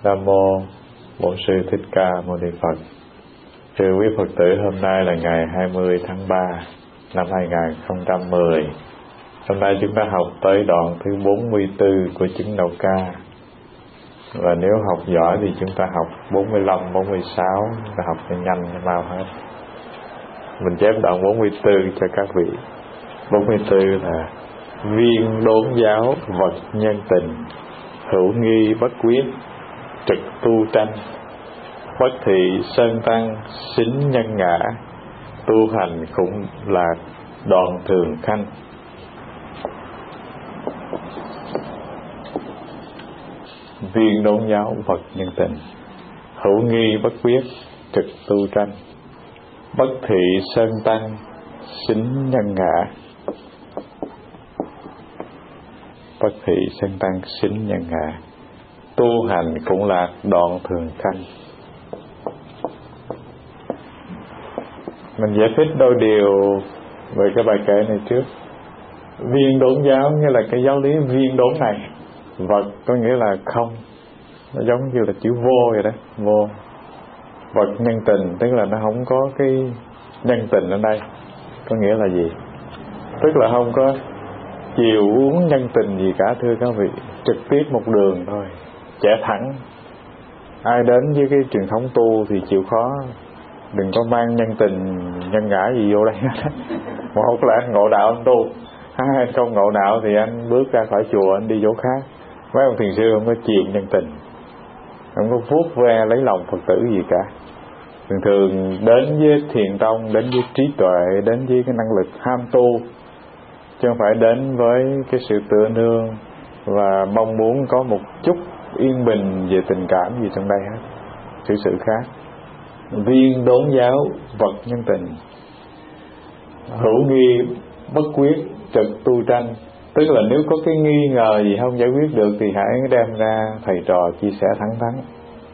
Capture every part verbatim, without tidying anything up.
Nam mô Bổn Sư Thích Ca Mâu Ni Phật. Thưa quý Phật tử, hôm nay là ngày hai mươi tháng ba năm hai nghìn không trăm mười. Hôm nay chúng ta học tới đoạn thứ bốn mươi tư của chứng Đầu Ca. Và nếu học giỏi thì chúng ta học bốn mươi lăm, bốn mươi sáu, chúng ta học cho nhanh cho mau hết. Mình chép đoạn bốn mươi tư cho các vị. bốn mươi tư là viên đốn giáo vật nhân tình, hữu nghi bất quyết, trực tu tranh, bất thị sơn tăng, xính nhân ngã, tu hành khủng lạc, đoạn thường khanh. Viên đốn giáo vật nhân tình, hữu nghi bất quyết, trực tu tranh, bất thị sơn tăng, xính nhân ngã, bất thị sơn tăng, xính nhân ngã, tu hành cũng lạc, đoạn thường khanh. Mình giải thích đôi điều về cái bài kệ này trước. Viên đốn giáo nghĩa là cái giáo lý viên đốn này. Vật có nghĩa là không, nó giống như là chữ vô vậy đó, vô. Vật nhân tình tức là nó không có cái nhân tình ở đây. Có nghĩa là gì? Tức là không có chiều uống nhân tình gì cả, thưa các vị. Trực tiếp một đường thôi, chạy thẳng. Ai đến với cái truyền thống tu thì chịu khó, đừng có mang nhân tình nhân ngã gì vô đây hết. Một là anh ngộ đạo anh tu, hai anh không ngộ đạo thì anh bước ra khỏi chùa anh đi chỗ khác. Mấy ông thiền sư không có chiều nhân tình, không có vuốt ve lấy lòng Phật tử gì cả. Thường thường đến với thiền tông, đến với trí tuệ, đến với cái năng lực ham tu, chứ không phải đến với cái sự tựa nương và mong muốn có một chút yên bình về tình cảm gì trong đây hết. Sự sự khác. Viên đốn giáo vật nhân tình, hữu nghi bất quyết, trực tu tranh. Tức là nếu có cái nghi ngờ gì không giải quyết được thì hãy đem ra thầy trò chia sẻ thẳng thắn.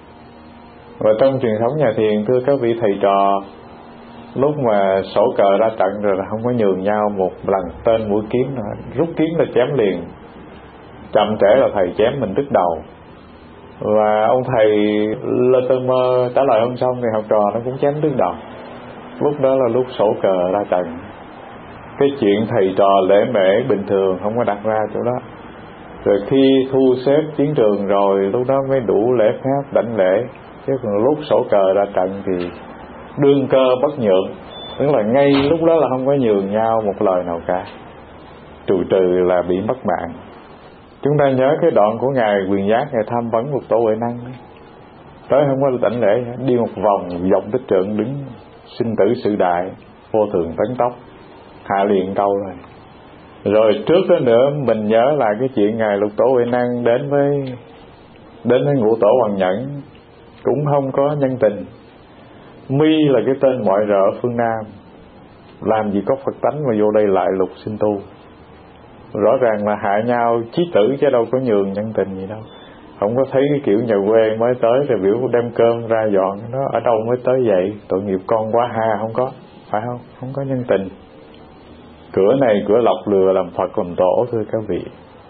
Và trong truyền thống nhà thiền, thưa các vị thầy trò, lúc mà sổ cờ ra trận rồi là không có nhường nhau một lần tên mũi kiếm nữa. Rút kiếm là chém liền, chậm trễ là thầy chém mình đứt đầu. Và ông thầy Lê Tân Mơ trả lời không xong thì học trò nó cũng chém đứt đầu. Lúc đó là lúc sổ cờ ra trận. Cái chuyện thầy trò lễ mễ bình thường không có đặt ra chỗ đó. Rồi khi thu xếp chiến trường rồi, lúc đó mới đủ lễ phép đảnh lễ. Chứ còn lúc sổ cờ ra trận thì đương cơ bất nhượng. Tức là ngay lúc đó là không có nhường nhau một lời nào cả, trừ trừ là bị mất mạng. Chúng ta nhớ cái đoạn của Ngài Quyền Giác, Ngài tham vấn một tổ Huệ Năng đó. Tới không có đảnh lễ, đi một vòng dòng tích trượng đứng sinh tử sự đại, vô thường tấn tốc, hạ liền câu rồi. Rồi trước đó nữa mình nhớ là cái chuyện Ngài Lục Tổ Huệ Năng đến với đến với Ngũ Tổ Hoàng Nhẫn, cũng không có nhân tình. Mi là cái tên mọi rợ ở phương Nam, làm gì có Phật tánh mà vô đây lại lục sinh tu. Rõ ràng là hại nhau chí tử chứ đâu có nhường nhân tình gì đâu. Không có thấy cái kiểu nhà quê mới tới rồi biểu đem cơm ra dọn, nó ở đâu mới tới vậy, tội nghiệp con quá ha, không có, phải không? Không có nhân tình. Cửa này cửa lọc lừa làm Phật làm tổ, thưa các vị.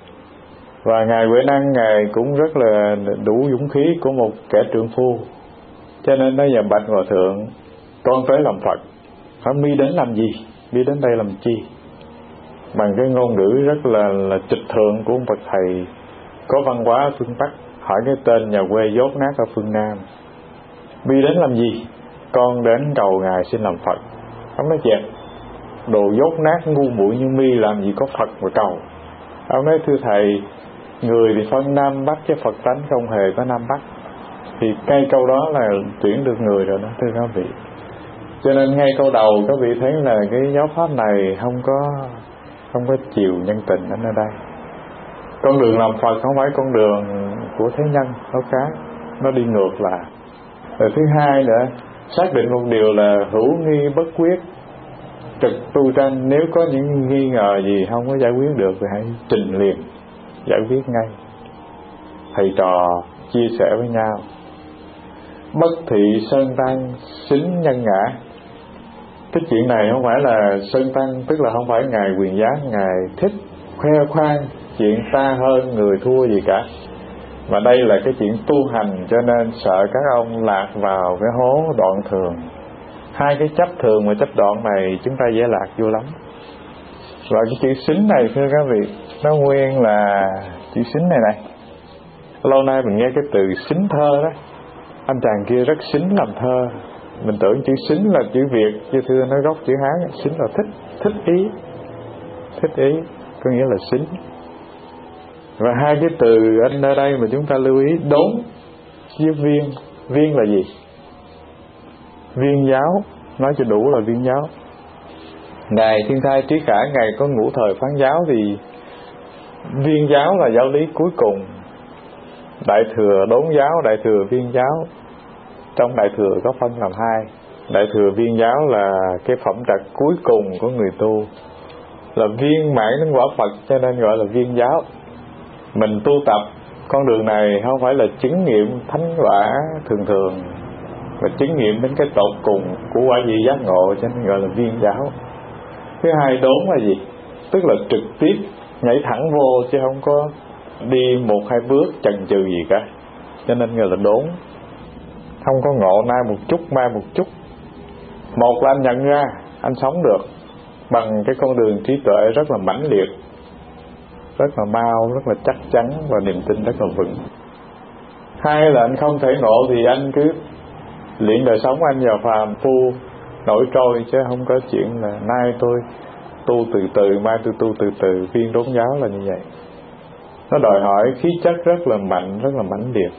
Và Ngài Huệ Năng, Ngài cũng rất là đủ dũng khí của một kẻ trượng phu, cho nên nói giờ bạch Hòa Thượng, con tới làm Phật. Hỏi mi đến làm gì? Mi đến đây làm chi? Bằng cái ngôn ngữ rất là, là trịch thượng của một bậc thầy có văn hóa ở phương Bắc, hỏi cái tên nhà quê dốt nát ở phương Nam. Mi đến làm gì? Con đến cầu Ngài xin làm Phật. Ông nói chẹp, đồ dốt nát ngu muội như mi làm gì có Phật mà cầu. Ông nói thưa thầy, người thì phân Nam Bắc chứ Phật tánh không hề có Nam Bắc. Thì ngay câu đó là tuyển được người rồi đó, thưa các vị. Cho nên ngay câu đầu các vị thấy là cái giáo pháp này không có không có chiều nhân tình ở nơi đây. Con đường làm Phật không phải con đường của thế nhân, nó khác, nó đi ngược lại. Rồi thứ hai nữa, xác định một điều là hữu nghi bất quyết, trực tu tranh. Nếu có những nghi ngờ gì không có giải quyết được thì hãy trình liền, giải quyết ngay. Thầy trò chia sẻ với nhau. Bất thị sơn tăng, xính nhân ngã. Cái chuyện này không phải là sơn tăng, tức là không phải Ngài Quyền Giác Ngài thích khoe khoang chuyện ta hơn người thua gì cả. Và đây là cái chuyện tu hành, cho nên sợ các ông lạc vào cái hố đoạn thường. Hai cái chấp thường và chấp đoạn này chúng ta dễ lạc vô lắm. Và cái chữ xính này thưa các vị, nó nguyên là chữ xính này này. Lâu nay mình nghe cái từ xính thơ đó, anh chàng kia rất xính làm thơ. Mình tưởng chữ xính là chữ Việt, chứ thưa nó gốc chữ Hán. Xính là thích, thích ý, thích ý, có nghĩa là xính. Và hai cái từ anh ở đây mà chúng ta lưu ý, đốn với viên. Viên là gì? Viên giáo, nói cho đủ là viên giáo. Ngài Thiên Thai Trí Khả, Ngài có ngũ thời phán giáo, thì viên giáo là giáo lý cuối cùng. Đại thừa đốn giáo, đại thừa viên giáo. Trong đại thừa có phân làm hai. Đại thừa viên giáo là cái phẩm trật cuối cùng của người tu, là viên mãn đến quả Phật, cho nên gọi là viên giáo. Mình tu tập con đường này không phải là chứng nghiệm thánh quả thường thường, mà chứng nghiệm đến cái tột cùng của quả vị giác ngộ, cho nên gọi là viên giáo. Thứ hai, đốn là gì? Tức là trực tiếp nhảy thẳng vô, chứ không có đi một hai bước chần chừ gì cả, cho nên gọi là đốn. Không có ngộ nay một chút mai một chút. Một là anh nhận ra anh sống được bằng cái con đường trí tuệ rất là mãnh liệt, rất là mau, rất là chắc chắn, và niềm tin rất là vững. Hai là anh không thể ngộ thì anh cứ luyện đời sống anh vào phàm phu nổi trôi, chứ không có chuyện là nay tôi tu từ từ, mai tôi tu từ từ. Viên đốn giáo là như vậy. Nó đòi hỏi khí chất rất là mạnh, rất là mãnh liệt.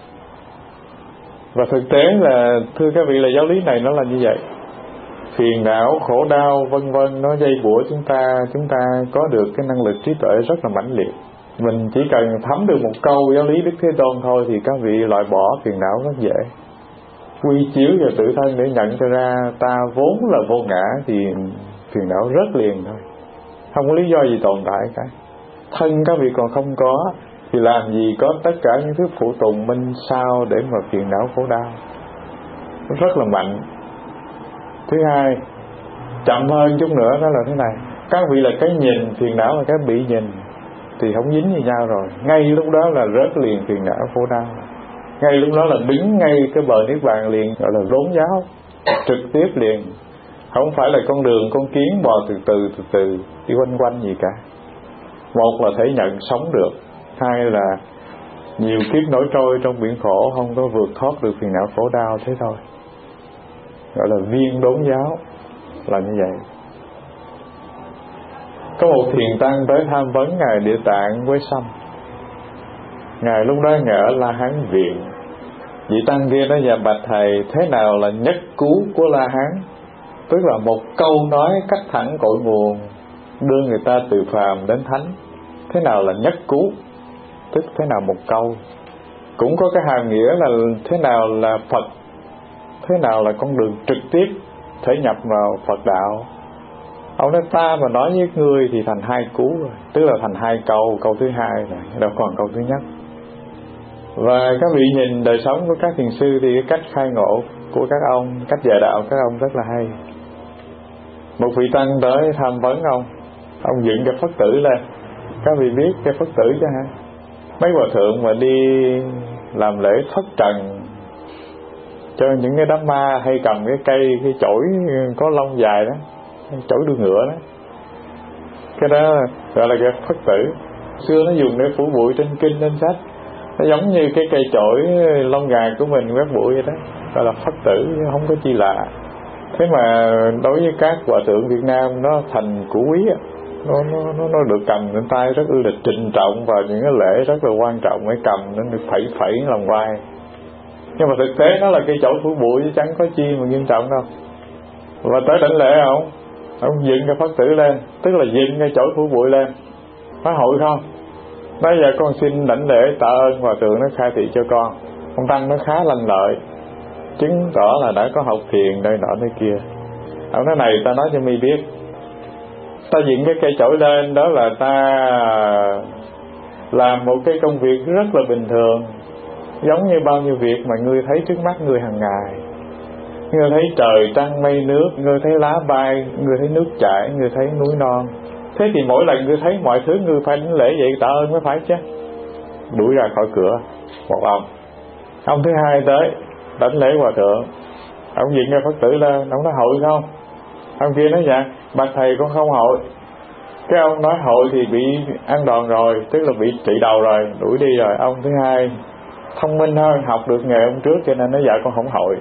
Và thực tế là thưa các vị, là giáo lý này nó là như vậy. Phiền não, khổ đau vân vân nó dây bủa chúng ta, chúng ta có được cái năng lực trí tuệ rất là mãnh liệt. Mình chỉ cần thấm được một câu giáo lý Đức Thế Tôn thôi thì các vị loại bỏ phiền não rất dễ. Quy chiếu vào tự thân để nhận cho ra ta vốn là vô ngã, thì phiền não rất liền thôi, không có lý do gì tồn tại cả. Thân các vị còn không có thì làm gì có tất cả những thứ phụ tùng minh sao để mà phiền não khổ đau. Rất là mạnh. Thứ hai, chậm hơn chút nữa đó là thế này. Các vị là cái nhìn, phiền não là cái bị nhìn, thì không dính như nhau rồi. Ngay lúc đó là rớt liền phiền não khổ đau. Ngay lúc đó là đứng ngay cái bờ niết bàn liền, gọi là đốn giáo, trực tiếp liền. Không phải là con đường con kiến bò từ từ từ từ đi quanh quanh gì cả. Một là thể nhận sống được, hai là nhiều kiếp nổi trôi trong biển khổ không có vượt thoát được phiền não khổ đau, thế thôi. Gọi là viên đốn giáo là như vậy. Có một thiền tăng tới tham vấn Ngài Địa Tạng Quế Sâm. Ngài lúc đó Ngài ở La Hán Viện. Vị tăng kia nói: dạ bạch thầy, thế nào là nhất cứu của La Hán? Tức là một câu nói cắt thẳng cội nguồn, đưa người ta từ phàm đến thánh. Thế nào là nhất cứu? Tức thế nào một câu. Cũng có cái hàm nghĩa là thế nào là Phật, thế nào là con đường trực tiếp thể nhập vào Phật đạo. Ông nói ta mà nói với ngươi thì thành hai cú rồi, tức là thành hai câu, câu thứ hai rồi, đâu còn câu thứ nhất. Và các vị nhìn đời sống của các thiền sư thì cái cách khai ngộ của các ông, cách dạy đạo các ông rất là hay. Một vị tăng tới tham vấn ông, ông dựng cái Phất tử lên. Các vị biết cái Phất tử chứ hả? Mấy hòa thượng mà đi làm lễ thất trần cho những cái đám ma hay cầm cái cây, cái chổi có lông dài đó, chổi đuôi ngựa đó, cái đó gọi là cái Phất tử. Xưa nó dùng để phủ bụi trên kinh trên sách, nó giống như cái cây chổi lông gà của mình quét bụi vậy đó, gọi là Phất tử, không có chi lạ. Thế mà đối với các hòa thượng Việt Nam nó thành củ quý á, nó, nó, nó, nó được cầm trên tay rất là trịnh trọng, và những cái lễ rất là quan trọng phải cầm, nó được phẩy phẩy lòng vai. Nhưng mà thực tế nó là cây chổi phủ bụi chứ chẳng có chi mà nghiêm trọng đâu. Và tới đảnh lễ ông, ông dựng cái Phất tử lên, tức là dựng cái chổi phủ bụi lên. Nói hội không? Bây giờ con xin đảnh lễ tạ ơn hòa thượng nó khai thị cho con. Ông tăng nó khá lanh lợi, chứng tỏ là đã có học thiền đây nọ nơi kia. Ông nói này ta nói cho mi biết, ta dựng cái cây chổi lên đó là ta làm một cái công việc rất là bình thường, giống như bao nhiêu việc mà ngươi thấy trước mắt ngươi hàng ngày. Ngươi thấy trời trăng mây nước, ngươi thấy lá bay, ngươi thấy nước chảy, ngươi thấy núi non. Thế thì mỗi lần ngươi thấy mọi thứ ngươi phải đảnh lễ vậy tạ ơn mới phải chứ. Đuổi ra khỏi cửa. một ông. Ông thứ hai tới đánh lễ hòa thượng, ông diện ra Phật tử lên, ông nói hội không? Ông kia nói dạ bạch thầy con không hội. Cái ông nói hội thì bị ăn đòn rồi, tức là bị trị đầu rồi, đuổi đi rồi. Ông thứ hai thông minh hơn, học được nghề ông trước cho nên nói dạ con không hội.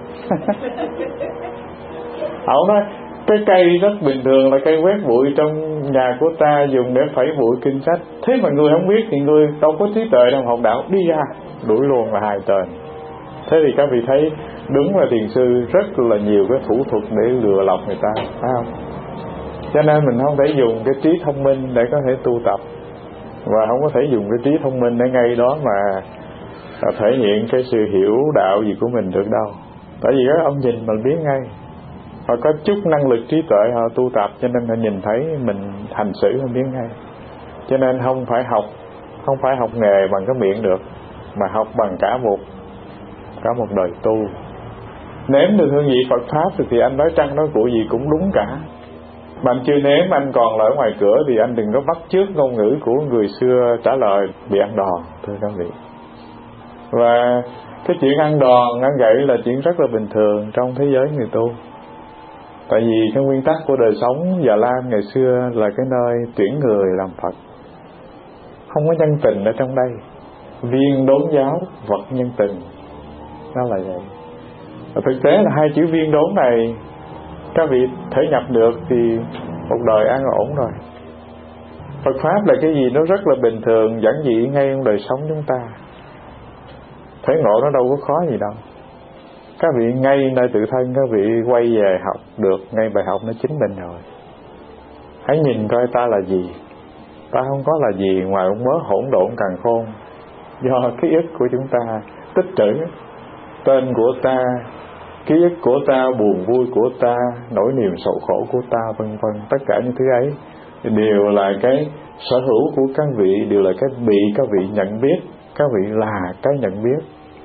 Ông nói cái cây rất bình thường là cây quét bụi trong nhà của ta, dùng để phẩy bụi kinh sách, thế mà người không biết thì người đâu có trí tuệ trong học đạo, đi ra đuổi luôn là hai tên. Thế thì các vị thấy đúng là thiền sư rất là nhiều cái thủ thuật để lừa lọc người ta, phải không? Cho nên mình không thể dùng cái trí thông minh để có thể tu tập, và không có thể dùng cái trí thông minh để ngay đó mà thể hiện cái sự hiểu đạo gì của mình được đâu. Tại vì các ông nhìn mình biết ngay, họ có chút năng lực trí tuệ, họ tu tập cho nên họ nhìn thấy mình hành xử họ biết ngay. Cho nên không phải học không phải học nghề bằng cái miệng được, mà học bằng cả một cả một đời tu. Nếm được hương vị Phật pháp thì anh nói trăng nói của gì cũng đúng cả. Mà anh chưa nếm, anh còn ở ngoài cửa thì anh đừng có bắt chước ngôn ngữ của người xưa trả lời bị ăn đòn, thưa các vị. Và cái chuyện ăn đòn, ăn gậy là chuyện rất là bình thường trong thế giới người tu. Tại vì cái nguyên tắc của đời sống Già Lam ngày xưa là cái nơi tuyển người làm Phật, không có nhân tình ở trong đây. Viên đốn giáo, vật nhân tình, nó là vậy. Và thực tế là hai chữ viên đốn này các vị thể nhập được thì một đời an ổn rồi. Phật pháp là cái gì nó rất là bình thường, giản dị ngay trong đời sống chúng ta. Thể ngộ nó đâu có khó gì đâu. Các vị ngay nơi tự thân các vị quay về học được ngay bài học nó chính mình rồi. Hãy nhìn coi ta là gì. Ta không có là gì ngoài một mớ hỗn độn càn khôn do ký ức của chúng ta tích trữ. Tên của ta, ký ức của ta, buồn vui của ta, nỗi niềm sầu khổ của ta, vân vân. Tất cả những thứ ấy đều là cái sở hữu của các vị, đều là cái bị các vị nhận biết. Các vị là cái nhận biết.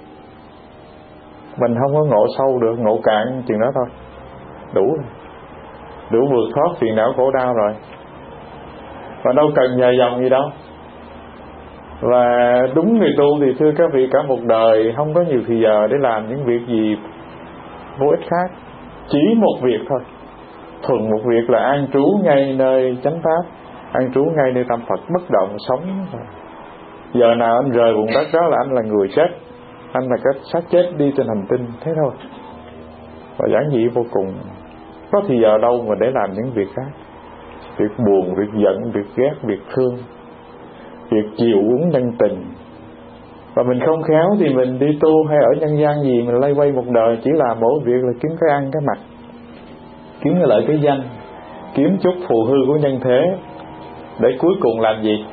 Mình không có ngộ sâu được, ngộ cạn chừng đó thôi, đủ rồi. Đủ vượt thoát phiền não khổ đau rồi, và đâu cần dài dòng gì đâu. Và đúng người tu thì thưa các vị, cả một đời không có nhiều thời giờ để làm những việc gì vô ích khác. Chỉ một việc thôi, thuần một việc là an trú ngay nơi chánh pháp, an trú ngay nơi tâm Phật, bất động sống. Giờ nào anh rời vùng đất đó là anh là người chết, anh là cái xác chết đi trên hành tinh, thế thôi. Và giản dị vô cùng. Có thì giờ đâu mà để làm những việc khác. Việc buồn, việc giận, việc ghét, việc thương, việc chiều uống nhân tình. Và mình không khéo thì mình đi tu hay ở nhân gian gì, mình lay quay một đời chỉ làm mỗi việc là kiếm cái ăn cái mặc, kiếm cái lợi cái danh, kiếm chút phù hư của nhân thế, để cuối cùng làm gì?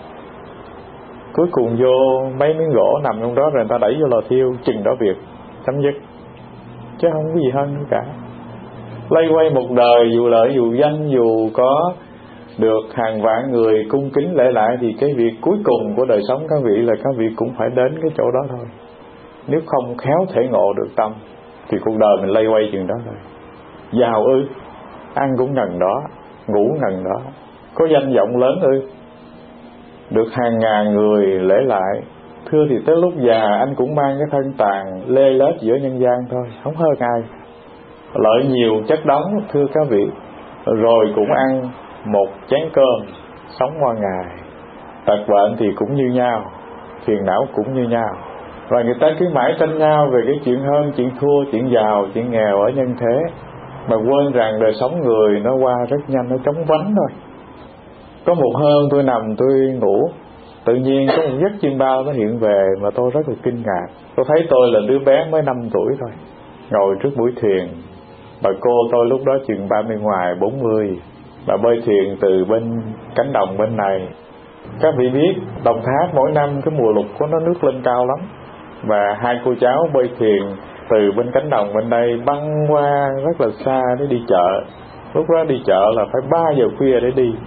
Cuối cùng vô mấy miếng gỗ nằm trong đó rồi người ta đẩy vô lò thiêu, chừng đó việc chấm dứt, chứ không có gì hơn nữa cả. Lay quay một đời dù lợi dù danh, dù có được hàng vạn người cung kính lễ lại, thì cái việc cuối cùng của đời sống các vị là các vị cũng phải đến cái chỗ đó thôi. Nếu không khéo thể ngộ được tâm thì cuộc đời mình lay quay chừng đó thôi. Giàu ư, ăn cũng ngần đó, ngủ ngần đó. Có danh vọng lớn ư, được hàng ngàn người lễ lại. Thưa thì tới lúc già anh cũng mang cái thân tàn lê lết giữa nhân gian thôi, không hơn ai. Lợi nhiều chất đóng thưa các vị, rồi cũng ăn một chén cơm, sống qua ngày. Tật bệnh thì cũng như nhau, phiền não cũng như nhau. Và người ta cứ mãi tranh nhau về cái chuyện hơn, chuyện thua, chuyện giàu, chuyện nghèo ở nhân thế, mà quên rằng đời sống người nó qua rất nhanh, nó chóng vánh thôi. Có một hôm tôi nằm tôi ngủ, tự nhiên có một giấc chim bao nó hiện về mà tôi rất là kinh ngạc. Tôi thấy tôi là đứa bé mới năm tuổi thôi, ngồi trước mũi thuyền. Bà cô tôi lúc đó chừng ba mươi ngoài bốn mươi, bà bơi thuyền từ bên cánh đồng bên này. Các vị biết Đồng Tháp mỗi năm cái mùa lụt của nó nước lên cao lắm, và hai cô cháu bơi thuyền từ bên cánh đồng bên đây băng qua rất là xa để đi chợ. Lúc đó đi chợ là phải ba giờ khuya để đi,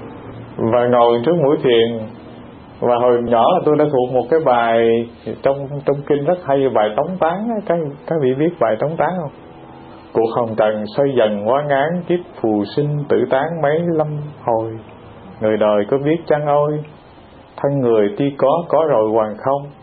và ngồi trước mũi thuyền. Và hồi nhỏ là tôi đã thuộc một cái bài trong trong kinh rất hay, bài Tống Tán. Các, các vị biết bài Tống Tán không? Cuộc hồng trần xoay dần quá ngán, kiếp phù sinh tử tán mấy lâm hồi. Người đời có biết chăng ôi, thân người tuy có, có rồi hoàn không.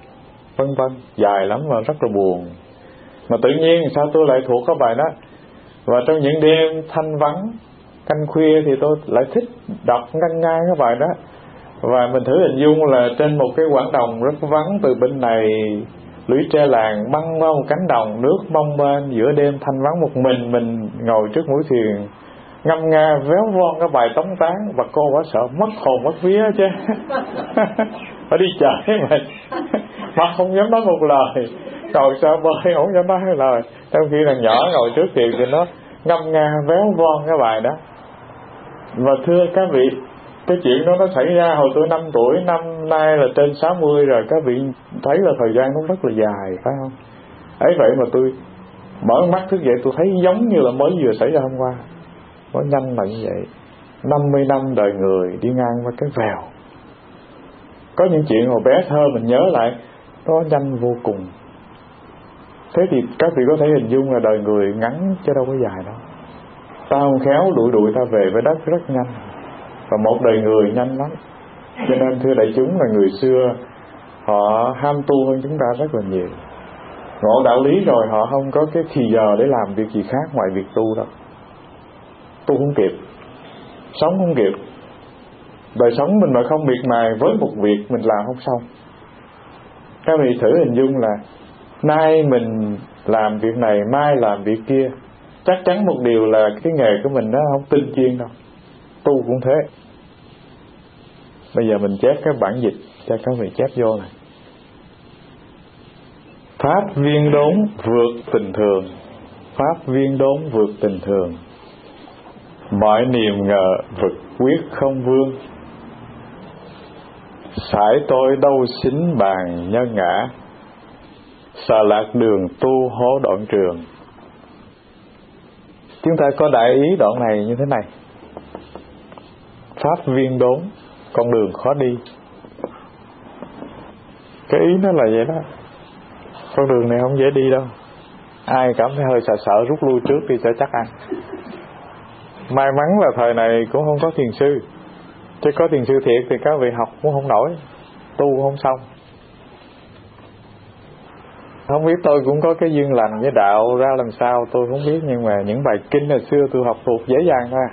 vân vân, dài lắm và rất là buồn. Mà tự nhiên sao tôi lại thuộc cái bài đó. Và trong những đêm thanh vắng canh khuya thì tôi lại thích đọc ngân nga cái bài đó. Và mình thử hình dung là trên một cái quảng đồng rất vắng, từ bên này lũy tre làng băng qua một cánh đồng nước bông bên, giữa đêm thanh vắng một mình mình ngồi trước mũi thuyền ngâm nga véo von cái bài tống tán. Và cô quá sợ mất hồn mất vía chứ phải đi chơi mà mà không dám nói một lời, ngồi sợ bơi không dám nói một lời, trong khi thằng nhỏ ngồi trước thuyền thì nó ngâm nga véo von cái bài đó. Và thưa các vị, cái chuyện đó nó xảy ra hồi tôi năm tuổi, năm nay là trên sáu mươi rồi. Các vị thấy là thời gian nó rất là dài, phải không? Ấy vậy mà tôi mở mắt thức dậy, tôi thấy giống như là mới vừa xảy ra hôm qua. Nó nhanh là như vậy. Năm mươi năm đời người đi ngang qua cái vèo. Có những chuyện hồi bé thơ mình nhớ lại, nó nhanh vô cùng. Thế thì các vị có thể hình dung là đời người ngắn chứ đâu có dài đâu. Ta không khéo đuổi đuổi ta về với đất rất nhanh. Và một đời người nhanh lắm. Cho nên thưa đại chúng là người xưa họ ham tu hơn chúng ta rất là nhiều. Ngộ đạo lý rồi họ không có cái thì giờ để làm việc gì khác ngoài việc tu đâu. Tu không kịp, sống không kịp. Đời sống mình mà không miệt mài với một việc mình làm không xong. Các vị thử hình dung là nay mình làm việc này, mai làm việc kia. Chắc chắn một điều là cái nghề của mình nó không tinh chuyên đâu. Tu cũng thế. Bây giờ mình chép cái bản dịch cho các vị chép vô này. Pháp viên đốn vượt tình thường, pháp viên đốn vượt tình thường, mọi niềm ngờ vực quyết không vương. Sải tôi đâu xính bàn nhân ngã, xà lạc đường tu hố đoạn trường. Chúng ta có đại ý đoạn này như thế này. Pháp viên đốn, con đường khó đi. Cái ý nó là vậy đó. Con đường này không dễ đi đâu. Ai cảm thấy hơi sợ sợ rút lui trước đi cho chắc ăn. May mắn là thời này cũng không có thiền sư. Chứ có thiền sư thiệt thì các vị học cũng không nổi, tu cũng không xong. Không biết tôi cũng có cái duyên lành với đạo ra làm sao tôi không biết. Nhưng mà những bài kinh hồi xưa tôi học thuộc dễ dàng thôi.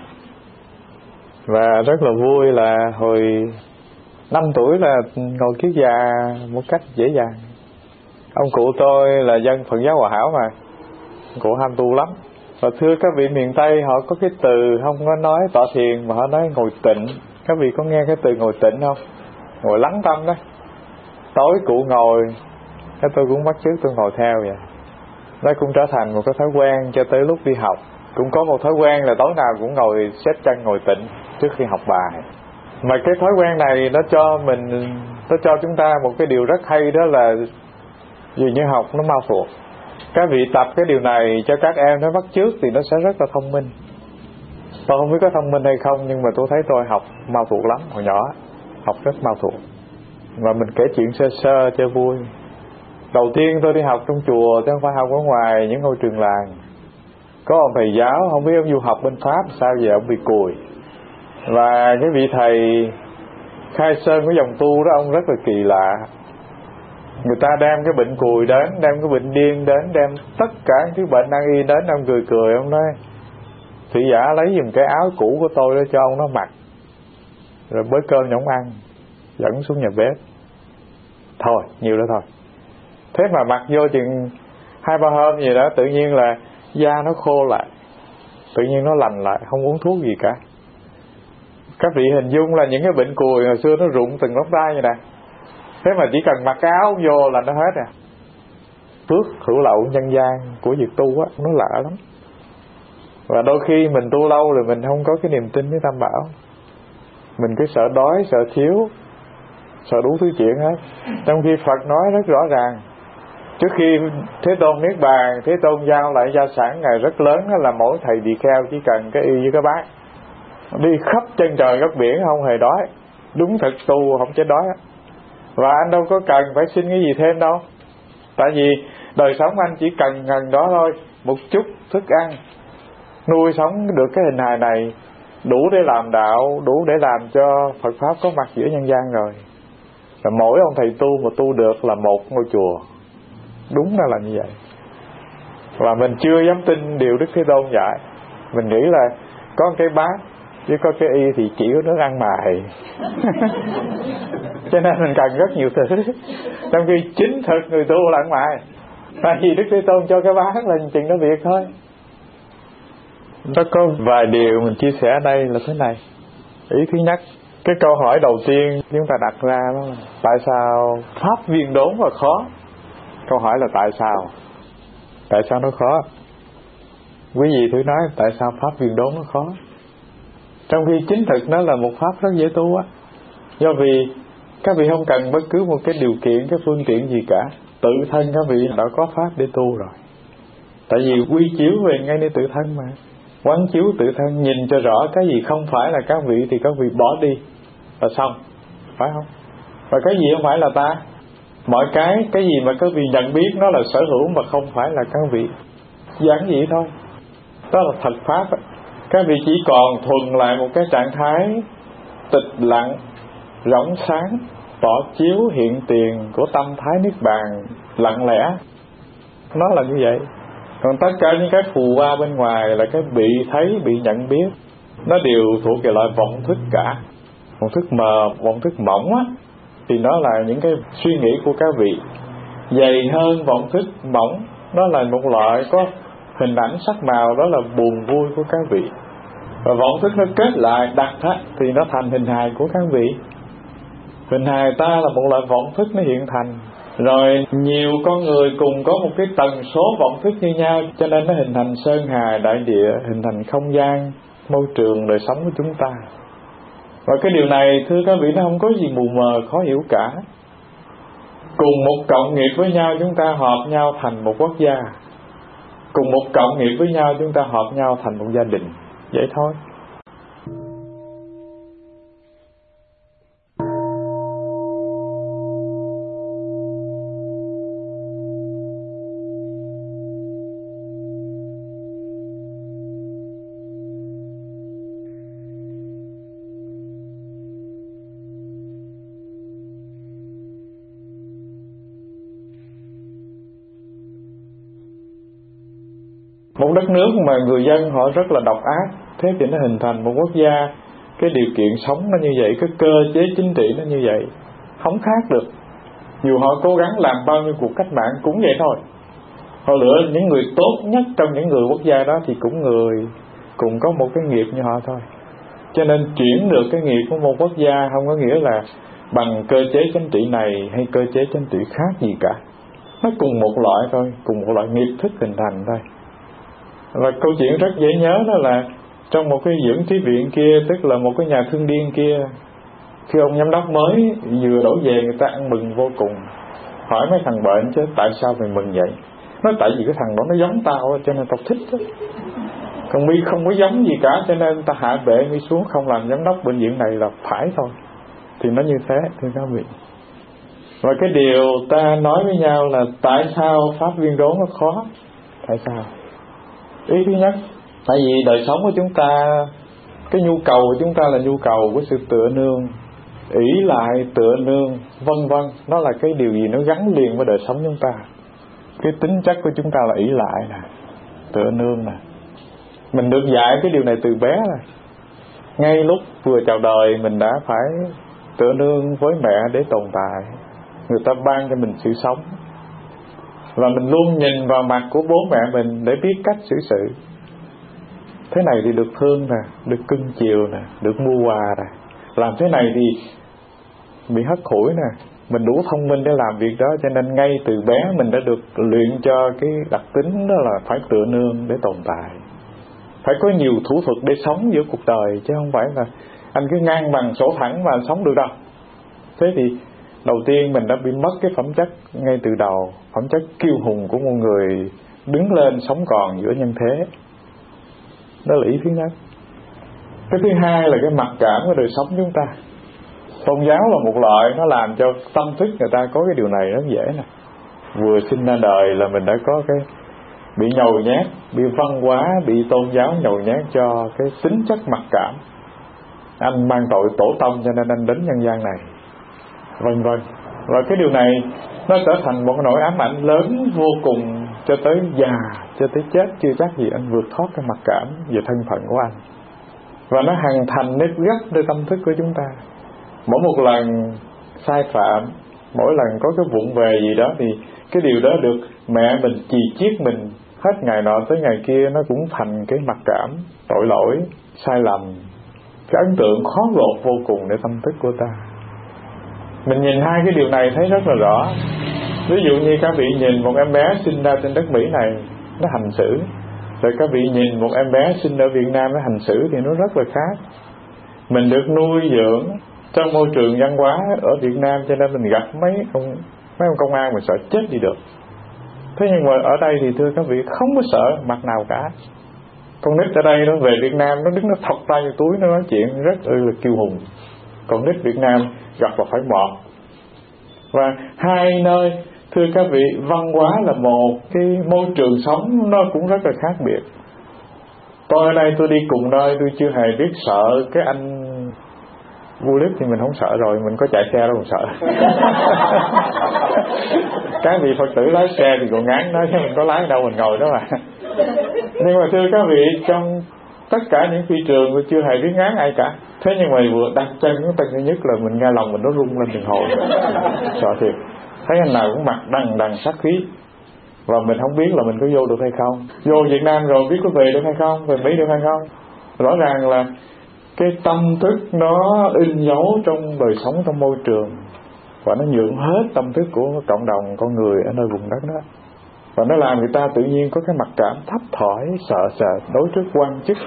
Và rất là vui là hồi năm tuổi là ngồi kiết già một cách dễ dàng. Ông cụ tôi là dân Phật giáo Hòa Hảo mà, ông cụ ham tu lắm. Và thưa các vị, miền Tây họ có cái từ không có nói tọa thiền mà họ nói ngồi tịnh. Các vị có nghe cái từ ngồi tịnh không? Ngồi lắng tâm đó. Tối cụ ngồi, cái tôi cũng bắt chước tôi ngồi theo vậy. Nó cũng trở thành một cái thói quen cho tới lúc đi học. Cũng có một thói quen là tối nào cũng ngồi xếp chân ngồi tịnh trước khi học bài. Mà cái thói quen này nó cho mình, nó cho chúng ta một cái điều rất hay, đó là dường như học nó mau thuộc. Các vị tập cái điều này cho các em nó bắt chước thì nó sẽ rất là thông minh. Tôi không biết có thông minh hay không, nhưng mà tôi thấy tôi học mau thuộc lắm. Hồi nhỏ học rất mau thuộc. Và mình kể chuyện sơ sơ cho vui. Đầu tiên tôi đi học trong chùa, chứ không phải học ở ngoài những ngôi trường làng. Có ông thầy giáo, không biết ông du học bên Pháp sao giờ ông bị cùi. Và cái vị thầy khai sơn của dòng tu đó, ông rất là kỳ lạ. Người ta đem cái bệnh cùi đến, đem cái bệnh điên đến, đem tất cả những thứ bệnh nan y đến, ông cười cười, ông nói thị giả lấy giùm cái áo cũ của tôi đó cho ông nó mặc, rồi bới cơm cho ông ăn, dẫn xuống nhà bếp. Thôi, nhiều đó thôi. Thế mà mặc vô chừng hai ba hôm gì đó, tự nhiên là da nó khô lại, tự nhiên nó lành lại, không uống thuốc gì cả. Các vị hình dung là những cái bệnh cùi hồi xưa nó rụng từng lóng tay như nè. Thế mà chỉ cần mặc cái áo vô là nó hết à. Phước hữu lậu nhân gian của việc tu á, nó lạ lắm. Và đôi khi mình tu lâu rồi mình không có cái niềm tin với Tam Bảo. Mình cứ sợ đói, sợ thiếu, sợ đủ thứ chuyện hết. Trong khi Phật nói rất rõ ràng, trước khi Thế Tôn niết bàn, Thế Tôn giao lại gia sản Ngài rất lớn, là mỗi thầy tỳ kheo chỉ cần cái y với cái bát, đi khắp chân trời góc biển không hề đói. Đúng thật tu không chết đói á. Và anh đâu có cần phải xin cái gì thêm đâu. Tại vì đời sống anh chỉ cần ngần đó thôi, một chút thức ăn nuôi sống được cái hình hài này, đủ để làm đạo, đủ để làm cho Phật Pháp có mặt giữa nhân gian rồi. Và mỗi ông thầy tu mà tu được là một ngôi chùa. Đúng ra là như vậy. Và mình chưa dám tin điều Đức Thế Tôn dạy. Mình nghĩ là có cái bát chứ có cái y thì chỉ có nước ăn mài. Cho nên mình cần rất nhiều thứ. Trong khi chính thực người tu là ăn mài. Tại vì Đức Thế Tôn cho cái bát là chừng đó việc thôi. Nó có vài điều mình chia sẻ ở đây là thế này. Ý thứ nhất, cái câu hỏi đầu tiên chúng ta đặt ra đó là tại sao pháp viên đốn mà khó? Câu hỏi là tại sao? Tại sao nó khó? Quý vị thử nói tại sao pháp viên đốn nó khó? Trong khi chính thực nó là một pháp rất dễ tu á. Do vì các vị không cần bất cứ một cái điều kiện, cái phương tiện gì cả. Tự thân các vị đã có pháp để tu rồi. Tại vì quy chiếu về ngay nơi tự thân mà. Quán chiếu tự thân, nhìn cho rõ cái gì không phải là các vị thì các vị bỏ đi là xong, phải không? Và cái gì không phải là ta? Mọi cái, cái gì mà các vị nhận biết nó là sở hữu mà không phải là các vị. Giản dị thôi. Đó là thật pháp. Các vị chỉ còn thuần lại một cái trạng thái tịch lặng, rỗng sáng, tỏ chiếu hiện tiền của tâm thái niết bàn lặng lẽ. Nó là như vậy. Còn tất cả những cái phù hoa bên ngoài là cái bị thấy, bị nhận biết, nó đều thuộc về loại vọng thức cả. Vọng thức mờ, vọng thức mỏng á, thì nó là những cái suy nghĩ của các vị. Dày hơn vọng thức mỏng, nó là một loại có hình ảnh sắc màu, đó là buồn vui của các vị. Và vọng thức nó kết lại đặt á, thì nó thành hình hài của các vị. Hình hài ta là một loại vọng thức nó hiện thành. Rồi nhiều con người cùng có một cái tần số vọng thức như nhau, cho nên nó hình thành sơn hà đại địa, hình thành không gian, môi trường đời sống của chúng ta. Và cái điều này thưa các vị, nó không có gì mù mờ khó hiểu cả. Cùng một cộng nghiệp với nhau chúng ta hợp nhau thành một quốc gia. Cùng một cộng nghiệp với nhau chúng ta hợp nhau thành một gia đình. Vậy thôi. Một đất nước mà người dân họ rất là độc ác, thế thì nó hình thành một quốc gia, cái điều kiện sống nó như vậy, cái cơ chế chính trị nó như vậy, không khác được. Dù họ cố gắng làm bao nhiêu cuộc cách mạng cũng vậy thôi. Họ lựa những người tốt nhất trong những người quốc gia đó thì cũng người cùng có một cái nghiệp như họ thôi. Cho nên chuyển được cái nghiệp của một quốc gia không có nghĩa là bằng cơ chế chính trị này hay cơ chế chính trị khác gì cả. Nó cùng một loại thôi, cùng một loại nghiệp thức hình thành thôi. Và câu chuyện rất dễ nhớ đó là trong một cái dưỡng thí viện kia, tức là một cái nhà thương điên kia, khi ông giám đốc mới vừa đổ về, người ta ăn mừng vô cùng. Hỏi mấy thằng bệnh chứ tại sao mày mừng vậy? Nói tại vì cái thằng đó nó giống tao cho nên tao thích đó. Còn mi không có giống gì cả, cho nên ta hạ bệ mi xuống không làm giám đốc bệnh viện này là phải thôi. Thì nó như thế thưa các vị. Và cái điều ta nói với nhau là tại sao pháp viên đốn nó khó? Tại sao? Ý thứ nhất, tại vì đời sống của chúng ta, cái nhu cầu của chúng ta là nhu cầu của sự tựa nương, ỷ lại, tựa nương, vân vân. Nó là cái điều gì nó gắn liền với đời sống chúng ta. Cái tính chất của chúng ta là ỷ lại nè, tựa nương nè. Mình được dạy cái điều này từ bé rồi. Ngay lúc vừa chào đời mình đã phải tựa nương với mẹ để tồn tại. Người ta ban cho mình sự sống. Và mình luôn nhìn vào mặt của bố mẹ mình để biết cách xử sự. Thế này thì được thương nè, được cưng chiều nè, được mua quà nè. Làm thế này thì bị hất hủi nè. Mình đủ thông minh để làm việc đó, cho nên ngay từ bé mình đã được luyện cho cái đặc tính đó là phải tựa nương để tồn tại. Phải có nhiều thủ thuật để sống giữa cuộc đời, chứ không phải là anh cứ ngang bằng sổ thẳng mà anh sống được đâu. Thế thì đầu tiên mình đã bị mất cái phẩm chất ngay từ đầu, phẩm chất kiêu hùng của một người đứng lên sống còn giữa nhân thế. Đó là ý thứ nhất. Cái thứ hai là cái mặc cảm của đời sống chúng ta. Tôn giáo là một loại, nó làm cho tâm thức người ta có cái điều này rất dễ nè. Vừa sinh ra đời là mình đã có cái bị nhồi nhét, bị văn hóa, bị tôn giáo nhồi nhét cho cái tính chất mặc cảm. Anh mang tội tổ tông cho nên anh đến nhân gian này, vân vân. Và cái điều này nó trở thành một nỗi ám ảnh lớn vô cùng, cho tới già, cho tới chết chưa chắc gì anh vượt thoát cái mặc cảm về thân phận của anh. Và nó hằn thành nếp gấp nơi tâm thức của chúng ta. Mỗi một lần sai phạm, mỗi lần có cái vụng về gì đó, thì cái điều đó được mẹ mình chì chiết mình hết ngày nọ tới ngày kia, nó cũng thành cái mặc cảm, tội lỗi, sai lầm, cái ấn tượng khó lột vô cùng để tâm thức của ta. Mình nhìn hai cái điều này thấy rất là rõ. Ví dụ như các vị nhìn một em bé sinh ra trên đất Mỹ này, nó hành xử, rồi các vị nhìn một em bé sinh ở Việt Nam nó hành xử, thì nó rất là khác. Mình được nuôi dưỡng trong môi trường văn hóa ở Việt Nam, cho nên mình gặp mấy ông, mấy ông công an mình sợ chết đi được. Thế nhưng mà ở đây thì thưa các vị, không có sợ mặt nào cả. Con nít ở đây nó về Việt Nam, nó đứng nó thọc tay vào túi, nó nói chuyện rất là kiêu hùng. Còn nít Việt Nam gặp là phải mọt. Và hai nơi, thưa các vị, văn hóa là một, cái môi trường sống nó cũng rất là khác biệt. Tôi ở đây tôi đi cùng nơi, tôi chưa hề biết sợ cái anh vô clip thì mình không sợ rồi, mình có chạy xe đâu mà sợ. Các vị Phật tử lái xe thì còn ngán nói, chứ mình có lái đâu mình ngồi đó mà. Nhưng mà thưa các vị, trong tất cả những phi trường tôi chưa hề biết ngán ai cả. Thế nhưng mà vừa đặt chân cái tân thứ nhất là mình nghe lòng mình nó rung lên từng hồi. Sợ thiệt. Thấy anh nào cũng mặt đằng đằng sát khí, và mình không biết là mình có vô được hay không. Vô Việt Nam rồi biết có về được hay không, về Mỹ được hay không. Rõ ràng là cái tâm thức nó in dấu trong đời sống, trong môi trường, và nó nhuộm hết tâm thức của cộng đồng con người ở nơi vùng đất đó. Và nó làm người ta tự nhiên có cái mặc cảm thấp thỏi, sợ sệt đối trước quan chức.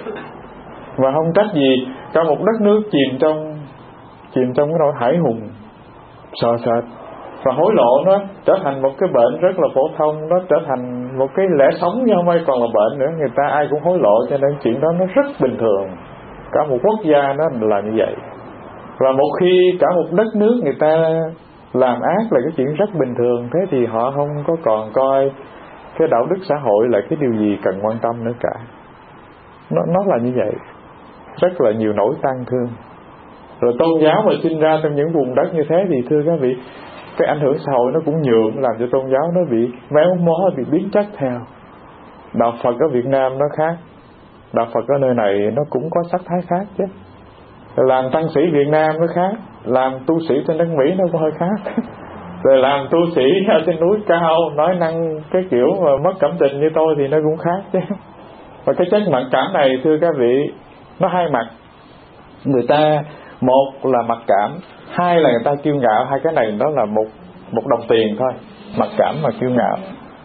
Và không trách gì cả một đất nước chìm trong chìm trong cái nỗi hãi hùng, sợ sệt. Và hối lộ nó trở thành một cái bệnh rất là phổ thông, nó trở thành một cái lẽ sống chứ không ai còn là bệnh nữa. Người ta ai cũng hối lộ, cho nên chuyện đó nó rất bình thường. Cả một quốc gia nó là như vậy. Và một khi cả một đất nước người ta làm ác là cái chuyện rất bình thường, thế thì họ không có còn coi cái đạo đức xã hội là cái điều gì cần quan tâm nữa cả. Nó, nó là như vậy. Rất là nhiều nỗi tang thương. Rồi tôn giáo mà sinh ra trong những vùng đất như thế thì thưa các vị, cái ảnh hưởng xã hội nó cũng nhượng, làm cho tôn giáo nó bị méo mó, bị biến chất theo. Đạo Phật ở Việt Nam nó khác, đạo Phật ở nơi này nó cũng có sắc thái khác chứ. Làm tăng sĩ Việt Nam nó khác, làm tu sĩ trên đất Mỹ nó cũng hơi khác. Rồi làm tu sĩ ở trên núi cao nói năng cái kiểu mà mất cảm tình như tôi thì nó cũng khác chứ. Và cái chất mặc cảm này thưa các vị, nó hai mặt. Người ta một là mặc cảm, hai là người ta kiêu ngạo. Hai cái này đó là một một đồng tiền thôi, mặc cảm và kiêu ngạo.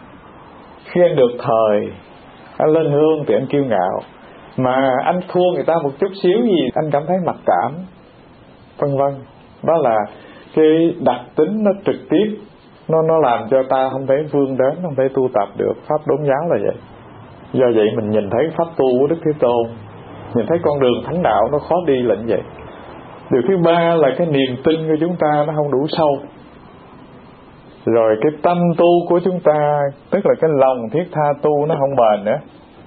Khi anh được thời, anh lên hương thì anh kiêu ngạo, mà anh thua người ta một chút xíu gì anh cảm thấy mặc cảm, vân vân. Đó là cái đặc tính nó trực tiếp, nó nó làm cho ta không thể vươn đến, không thể tu tập được. Pháp đốn giáo là vậy. Do vậy mình nhìn thấy pháp tu của Đức Thế Tôn, nhìn thấy con đường thánh đạo nó khó đi là như vậy. Điều thứ ba là cái niềm tin của chúng ta nó không đủ sâu. Rồi cái tâm tu của chúng ta, tức là cái lòng thiết tha tu nó không bền nữa.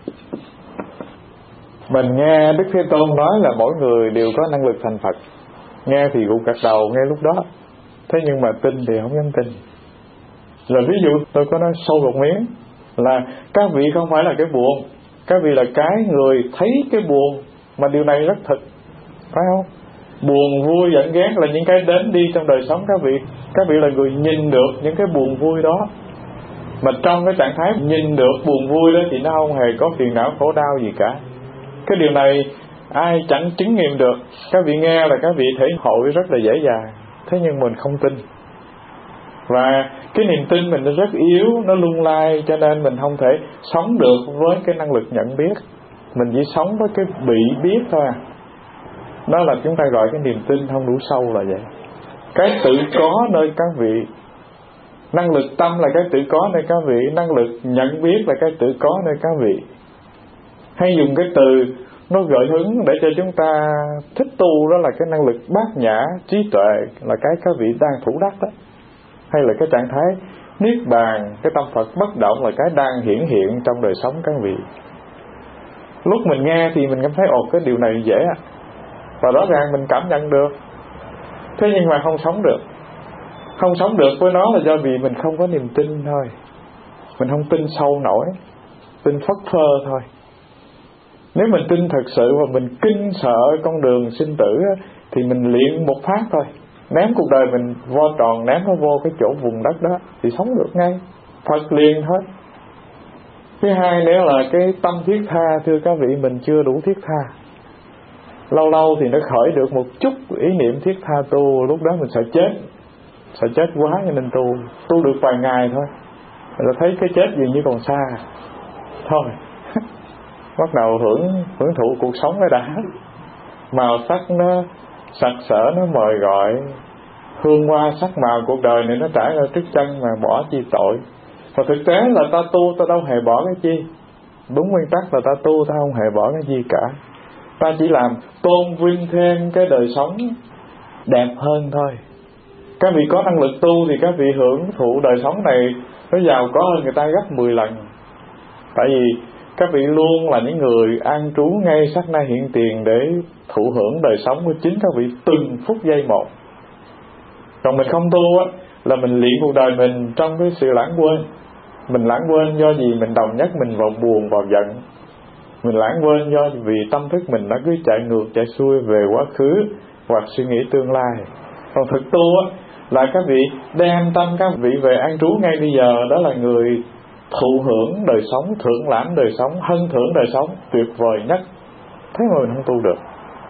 Mình nghe Đức Thế Tôn nói là mỗi người đều có năng lực thành Phật, nghe thì gục gật đầu ngay lúc đó, thế nhưng mà tin thì không dám tin. Rồi ví dụ tôi có nói sâu một miếng là các vị không phải là cái buồn, các vị là cái người thấy cái buồn, mà điều này rất thực, phải không? Buồn vui giận ghét là những cái đến đi trong đời sống các vị. Các vị là người nhìn được những cái buồn vui đó, mà trong cái trạng thái nhìn được buồn vui đó thì nó không hề có phiền não khổ đau gì cả. Cái điều này ai chẳng chứng nghiệm được. Các vị nghe là các vị thể hội rất là dễ dàng, thế nhưng mình không tin. Và cái niềm tin mình nó rất yếu, nó lung lay, cho nên mình không thể sống được với cái năng lực nhận biết. Mình chỉ sống với cái bị biết thôi à. Đó là chúng ta gọi cái niềm tin không đủ sâu là vậy. Cái tự có nơi các vị, năng lực tâm là cái tự có nơi các vị, năng lực nhận biết là cái tự có nơi các vị. Hay dùng cái từ nó gợi hứng để cho chúng ta thích tu, đó là cái năng lực bát nhã trí tuệ, là cái các vị đang thủ đắc đó. Hay là cái trạng thái niết bàn, cái tâm Phật bất động là cái đang hiển hiện trong đời sống các vị. Lúc mình nghe thì mình cảm thấy ồ cái điều này dễ à, và rõ ràng mình cảm nhận được, thế nhưng mà không sống được. Không sống được với nó là do vì mình không có niềm tin thôi. Mình không tin sâu nổi, tin phất phơ thôi. Nếu mình tin thật sự và mình kinh sợ con đường sinh tử thì mình luyện một phát thôi, ném cuộc đời mình vo tròn, ném nó vô cái chỗ vùng đất đó thì sống được ngay, Phật liền thôi. Thứ hai nữa là cái tâm thiết tha. Thưa các vị, mình chưa đủ thiết tha. Lâu lâu thì nó khởi được một chút ý niệm thiết tha tu, lúc đó mình sợ chết, sợ chết quá cho nên tu tu được vài ngày thôi, rồi thấy cái chết dường như còn xa thôi. Bắt đầu hưởng hưởng thụ cuộc sống cái đã. Màu sắc nó sặc sỡ, nó mời gọi, hương hoa sắc màu cuộc đời này nó trải ra trước chân mà bỏ chi tội. Và thực tế là ta tu ta đâu hề bỏ cái chi. Đúng nguyên tắc là ta tu ta không hề bỏ cái gì cả. Ta chỉ làm tôn vinh thêm cái đời sống đẹp hơn thôi. Các vị có năng lực tu thì các vị hưởng thụ đời sống này nó giàu có hơn người ta gấp mười lần. Tại vì các vị luôn là những người an trú ngay sát na hiện tiền để thụ hưởng đời sống của chính các vị từng phút giây một. Còn mình không tu á, là mình luyện cuộc đời mình trong cái sự lãng quên. Mình lãng quên do gì? Mình đồng nhất mình vào buồn, vào giận. Mình lãng quên do vì tâm thức mình nó cứ chạy ngược, chạy xuôi về quá khứ hoặc suy nghĩ tương lai. Còn thực tu á, là các vị đem tâm các vị về an trú ngay bây giờ. Đó là người thụ hưởng đời sống, thưởng lãm đời sống, hân thưởng đời sống tuyệt vời nhất. Thế mà mình không tu được,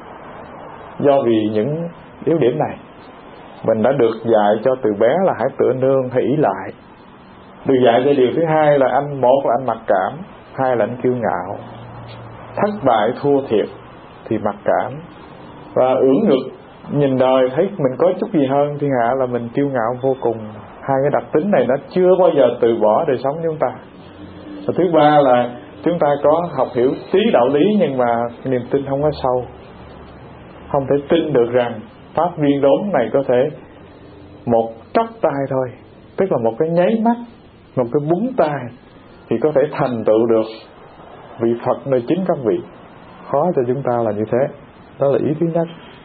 do vì những yếu điểm này. Mình đã được dạy cho từ bé là hãy tựa nương, hãy ỷ lại. Được dạy cho điều thứ hai là anh, một là anh mặc cảm, hai là anh kiêu ngạo. Thất bại thua thiệt thì mặc cảm, và ưỡn ngực nhìn đời thấy mình có chút gì hơn thiên hạ là mình kiêu ngạo vô cùng. Hai cái đặc tính này nó chưa bao giờ từ bỏ đời sống chúng ta. Và thứ ba là chúng ta có học hiểu tí đạo lý nhưng mà niềm tin không có sâu, không thể tin được rằng pháp viên đốn này có thể một chốc tay thôi, tức là một cái nháy mắt, một cái búng tay thì có thể thành tựu được vị Phật nơi chính các vị. Khó cho chúng ta là như thế. Đó là ý thứ nhất.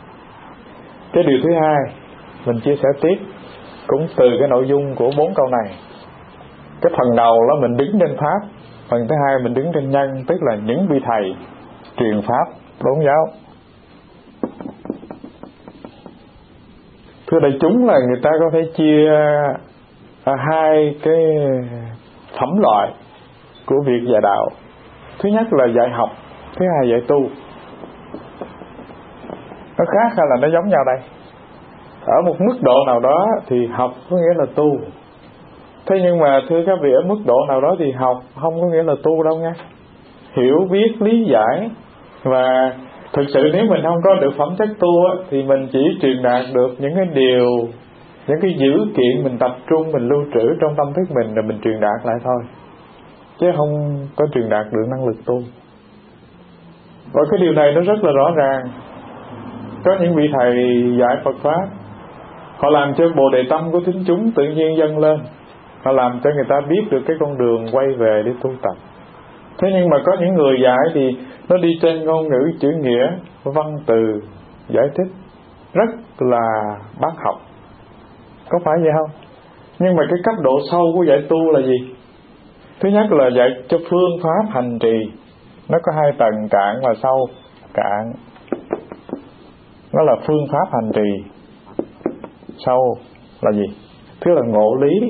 Cái điều thứ hai mình chia sẻ tiếp cũng từ cái nội dung của bốn câu này. Cái phần đầu là mình đứng trên pháp, phần thứ hai mình đứng trên nhân, tức là những vị thầy truyền pháp đốn giáo. Thưa đại chúng, là người ta có thể chia à, hai cái phẩm loại của việc dạy đạo. Thứ nhất là dạy học, thứ hai dạy tu. Nó khác hay là nó giống nhau đây? Ở một mức độ nào đó thì học có nghĩa là tu. Thế nhưng mà thưa các vị, ở mức độ nào đó thì học không có nghĩa là tu đâu nha. Hiểu biết, lý giải. Và thực sự nếu mình không có được phẩm chất tu á, thì mình chỉ truyền đạt được những cái điều, những cái dữ kiện mình tập trung, mình lưu trữ trong tâm thức mình, rồi mình truyền đạt lại thôi, chứ không có truyền đạt được năng lực tu. Và cái điều này nó rất là rõ ràng. Có những vị thầy dạy Phật Pháp, họ làm cho bồ đề tâm của thính chúng tự nhiên dâng lên, họ làm cho người ta biết được cái con đường quay về để tu tập. Thế nhưng mà có những người dạy thì nó đi trên ngôn ngữ chữ nghĩa, văn từ, giải thích, rất là bác học. Có phải vậy không? Nhưng mà cái cấp độ sâu của dạy tu là gì? Thứ nhất là dạy cho phương pháp hành trì. Nó có hai tầng, cạn và sâu. Cạn nó là phương pháp hành trì. Sâu là gì? Thứ là ngộ lý.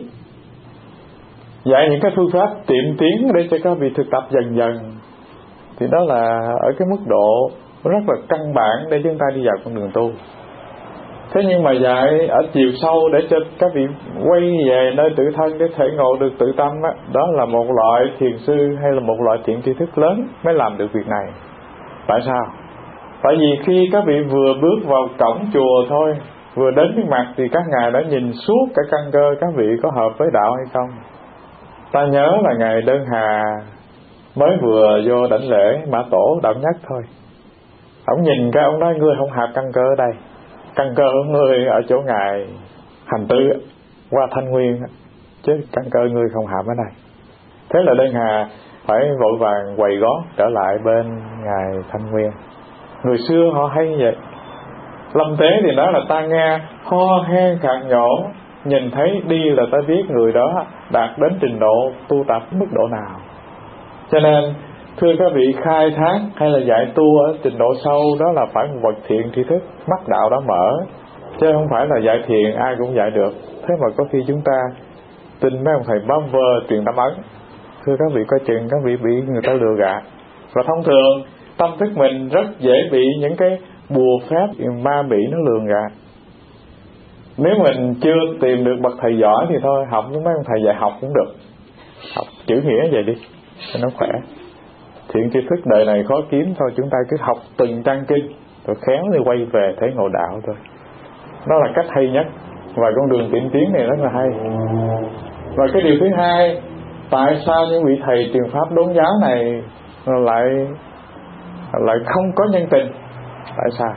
Dạy những cái phương pháp tiệm tiến để cho các vị thực tập dần dần. Thì đó là ở cái mức độ rất là căn bản để chúng ta đi vào con đường tu. Thế nhưng mà dạy ở chiều sâu để cho các vị quay về nơi tự thân để thể ngộ được tự tâm đó, đó là một loại thiền sư hay là một loại thiện tri thức lớn mới làm được việc này. Tại sao? Tại vì khi các vị vừa bước vào cổng chùa thôi, vừa đến trước mặt thì các ngài đã nhìn suốt cả căn cơ các vị có hợp với đạo hay không. Ta nhớ là ngài Đơn Hà mới vừa vô đảnh lễ Mã Tổ Đạo Nhất thôi, ông nhìn cái ông nói: ngươi không hợp căn cơ ở đây, căn cơ của ngươi ở chỗ ngài hành tư qua Thanh Nguyên, chứ căn cơ ngươi không hợp ở đây. Thế là Đơn Hà phải vội vàng quầy gót trở lại bên ngài Thanh Nguyên. Người xưa họ hay như vậy. Lâm Tế thì nói là ta nghe ho hen khạc nhổ, nhìn thấy đi là ta biết người đó đạt đến trình độ tu tập mức độ nào. Cho nên thưa các vị, khai thác hay là dạy tu ở trình độ sâu đó là phải một bậc thiện tri thức, mắt đạo đã mở, chứ không phải là dạy thiền ai cũng dạy được. Thế mà có khi chúng ta tin mấy ông thầy bám vơ truyền tâm ấn, thưa các vị coi chừng các vị bị người ta lừa gạt. Và thông thường tâm thức mình rất dễ bị những cái bùa phép ma bị nó lường gạt. Nếu mình chưa tìm được bậc thầy giỏi thì thôi, học với mấy ông thầy dạy học cũng được, học chữ nghĩa vậy đi cho nó khỏe. Thiện tri thức đời này khó kiếm thôi, chúng ta cứ học từng trang kinh rồi khéo thì quay về thấy ngộ đạo thôi. Đó là cách hay nhất, và con đường tiến tiến này rất là hay. Và cái điều thứ hai, tại sao những vị thầy truyền pháp đốn giáo này lại lại không có nhân tình? Tại sao?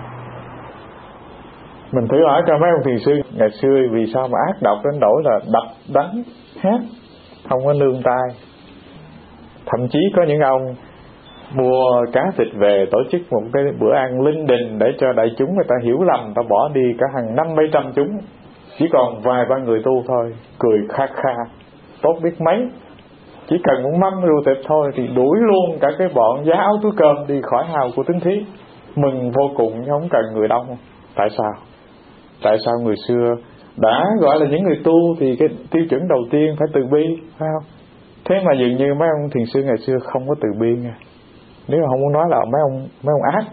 Mình thử hỏi cho mấy ông thiền sư ngày xưa vì sao mà ác độc đến nỗi là đập đánh hát không có nương tay. Thậm chí có những ông mua cá thịt về tổ chức một cái bữa ăn linh đình để cho đại chúng người ta hiểu lầm, ta bỏ đi cả hàng năm mấy trăm chúng, chỉ còn vài ba người tu thôi, cười kha kha tốt biết mấy. Chỉ cần một mâm rượu thịt thôi thì đuổi luôn cả cái bọn giá áo túi cơm đi khỏi hào của tín thí, mừng vô cùng chứ không cần người đông. Tại sao? Tại sao người xưa đã gọi là những người tu thì cái tiêu chuẩn đầu tiên phải từ bi, phải không? Thế mà dường như mấy ông thiền sư ngày xưa không có từ bi nha. Nếu mà không muốn nói là mấy ông mấy ông ác,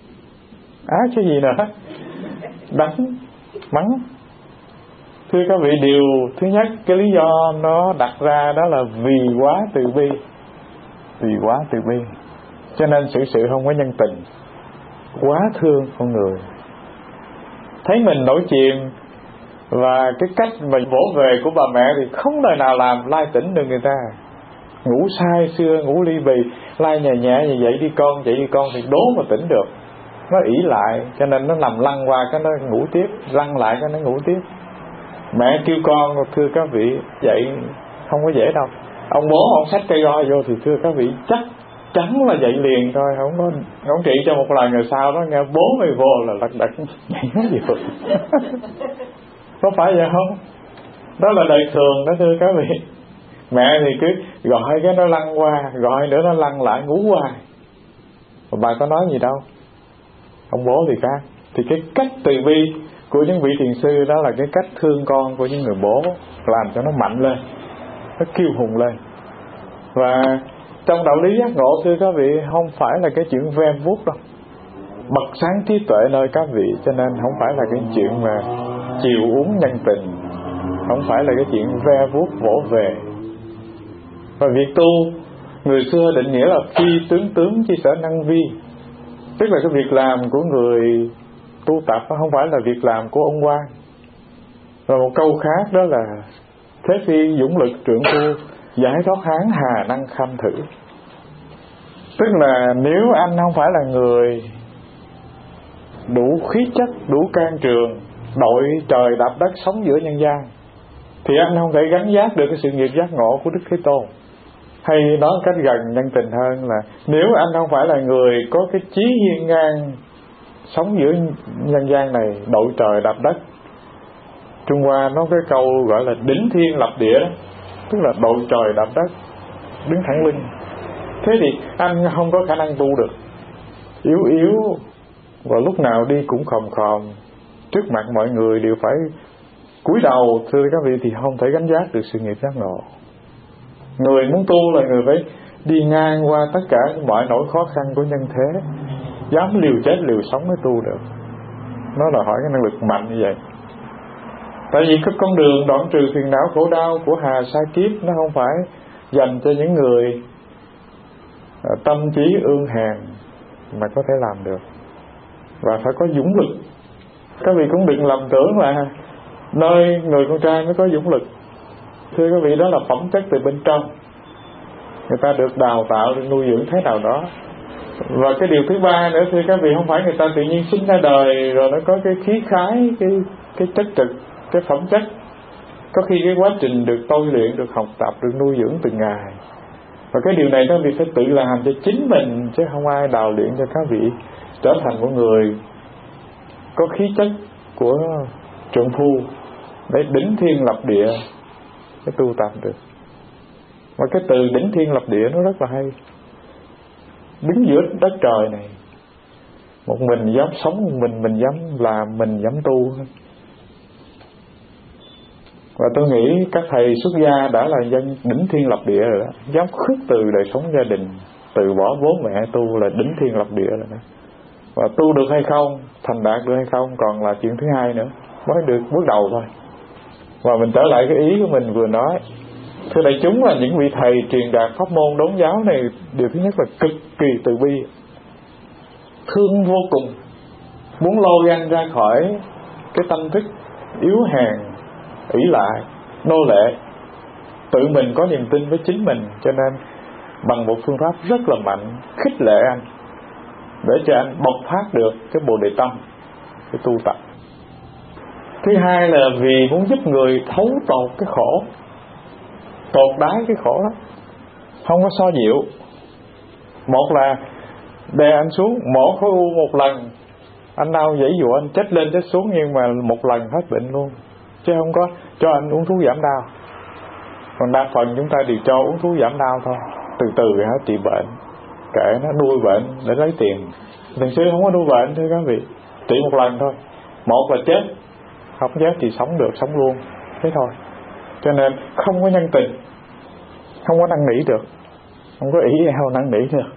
ác chứ gì nữa, đánh mắng. Thưa các vị, điều thứ nhất, cái lý do nó đặt ra đó là vì quá từ bi, vì quá từ bi, cho nên xử sự không có nhân tình, quá thương con người. Thấy mình nổi chìm và cái cách mà vỗ về của bà mẹ thì không đời nào làm lai tỉnh được người ta. Ngủ sai xưa, ngủ ly bì, lai nhẹ nhẹ như vậy đi con, vậy đi con thì đố mà tỉnh được. Nó ỷ lại, cho nên nó nằm lăn qua cái nó ngủ tiếp, lăn lại cái nó ngủ tiếp. Mẹ kêu con, thưa các vị, vậy không có dễ đâu. Ông bố ông xách cây roi vô thì thưa các vị chắc chắn là dậy liền thôi, không có không trị cho một lần rồi sau đó nghe bố mày vô là lật đật nhảy nó gì vậy. Có phải vậy không? Đó là đời thường đó thưa các vị. Mẹ thì cứ gọi cái nó lăn qua, gọi nữa nó lăn lại, ngủ hoài. Mà bà có nói gì đâu. Ông bố thì khác. Thì cái cách từ bi của những vị thiền sư đó là cái cách thương con của những người bố, làm cho nó mạnh lên, nó kiêu hùng lên. Và trong đạo lý giác ngộ thưa các vị, không phải là cái chuyện ve vuốt đâu. Bậc sáng trí tuệ nơi các vị, cho nên không phải là cái chuyện mà chiều uống nhân tình, không phải là cái chuyện ve vuốt vỗ về. Và việc tu người xưa định nghĩa là phi tướng tướng chi sở năng vi, tức là cái việc làm của người tu tập không phải là việc làm của ông quan. Và một câu khác đó là thế phi dũng lực trượng tu, giải thoát hán hà năng kham thử. Tức là nếu anh không phải là người đủ khí chất, đủ can trường, đội trời đạp đất sống giữa nhân gian, thì anh không thể gánh vác được cái sự nghiệp giác ngộ của Đức Thế Tôn. Hay nói cách gần nhân tình hơn là nếu anh không phải là người có cái chí hiên ngang sống giữa nhân gian này, đội trời đạp đất. Trung Hoa nó cái câu gọi là đỉnh thiên lập địa đó, tức là đội trời đạp đất, đứng thẳng lưng. Thế thì anh không có khả năng tu được, yếu yếu, và lúc nào đi cũng khòm khòm, trước mặt mọi người đều phải cúi đầu, thưa các vị, thì không thể gánh vác được sự nghiệp giác ngộ. Người muốn tu là người phải đi ngang qua tất cả mọi nỗi khó khăn của nhân thế, dám liều chết liều sống mới tu được. Nó là hỏi cái năng lực mạnh như vậy. Tại vì cái con đường đoạn trừ phiền não khổ đau của Hà Sa Kiếp nó không phải dành cho những người tâm trí ương hèn mà có thể làm được, và phải có dũng lực. Các vị cũng đừng lầm tưởng là nơi người con trai mới có dũng lực. Thưa các vị, đó là phẩm chất từ bên trong, người ta được đào tạo, được nuôi dưỡng thế nào đó. Và cái điều thứ ba nữa thưa các vị, không phải người ta tự nhiên sinh ra đời rồi nó có cái khí khái, cái cái chất trực, cái phẩm chất. Có khi cái quá trình được tôi luyện, được học tập, được nuôi dưỡng từng ngày. Và cái điều này các vị phải tự làm cho chính mình, chứ không ai đào luyện cho các vị trở thành một người có khí chất của trượng phu, để đỉnh thiên lập địa cái tu tập được. Và cái từ đỉnh thiên lập địa nó rất là hay. Đứng giữa đất trời này, một mình dám sống, một mình mình dám làm, mình dám tu. Và tôi nghĩ các thầy xuất gia đã là dân đỉnh thiên lập địa rồi đó. Dám khước từ đời sống gia đình, từ bỏ bố mẹ tu là đỉnh thiên lập địa rồi đó. Và tu được hay không, thành đạt được hay không còn là chuyện thứ hai nữa, mới được bước đầu thôi. Và mình trở lại cái ý của mình vừa nói. Thưa đại chúng, là những vị thầy truyền đạt pháp môn đốn giáo này, điều thứ nhất là cực kỳ từ bi, thương vô cùng, muốn lôi anh ra khỏi cái tâm thức yếu hèn, ỷ lại, nô lệ, tự mình có niềm tin với chính mình, cho nên bằng một phương pháp rất là mạnh khích lệ anh, để cho anh bộc phát được cái bồ đề tâm, cái tu tập. Thứ hai là vì muốn giúp người thấu tột cái khổ, tột đáy cái khổ đó, không có so dịu. Một là đè anh xuống, mổ khối u một lần, anh đau dãy dụa, anh chết lên chết xuống, nhưng mà một lần hết bệnh luôn, chứ không có cho anh uống thuốc giảm đau. Còn đa phần chúng ta đều cho uống thuốc giảm đau thôi, từ từ hả trị bệnh, kệ nó nuôi bệnh để lấy tiền. Thiền sư không có nuôi bệnh thưa các vị, trị một lần thôi. Một là chết, không chết thì sống được, sống luôn, thế thôi. Cho nên không có nhân tình, không có năn nỉ được, không có ý eo năn nỉ được.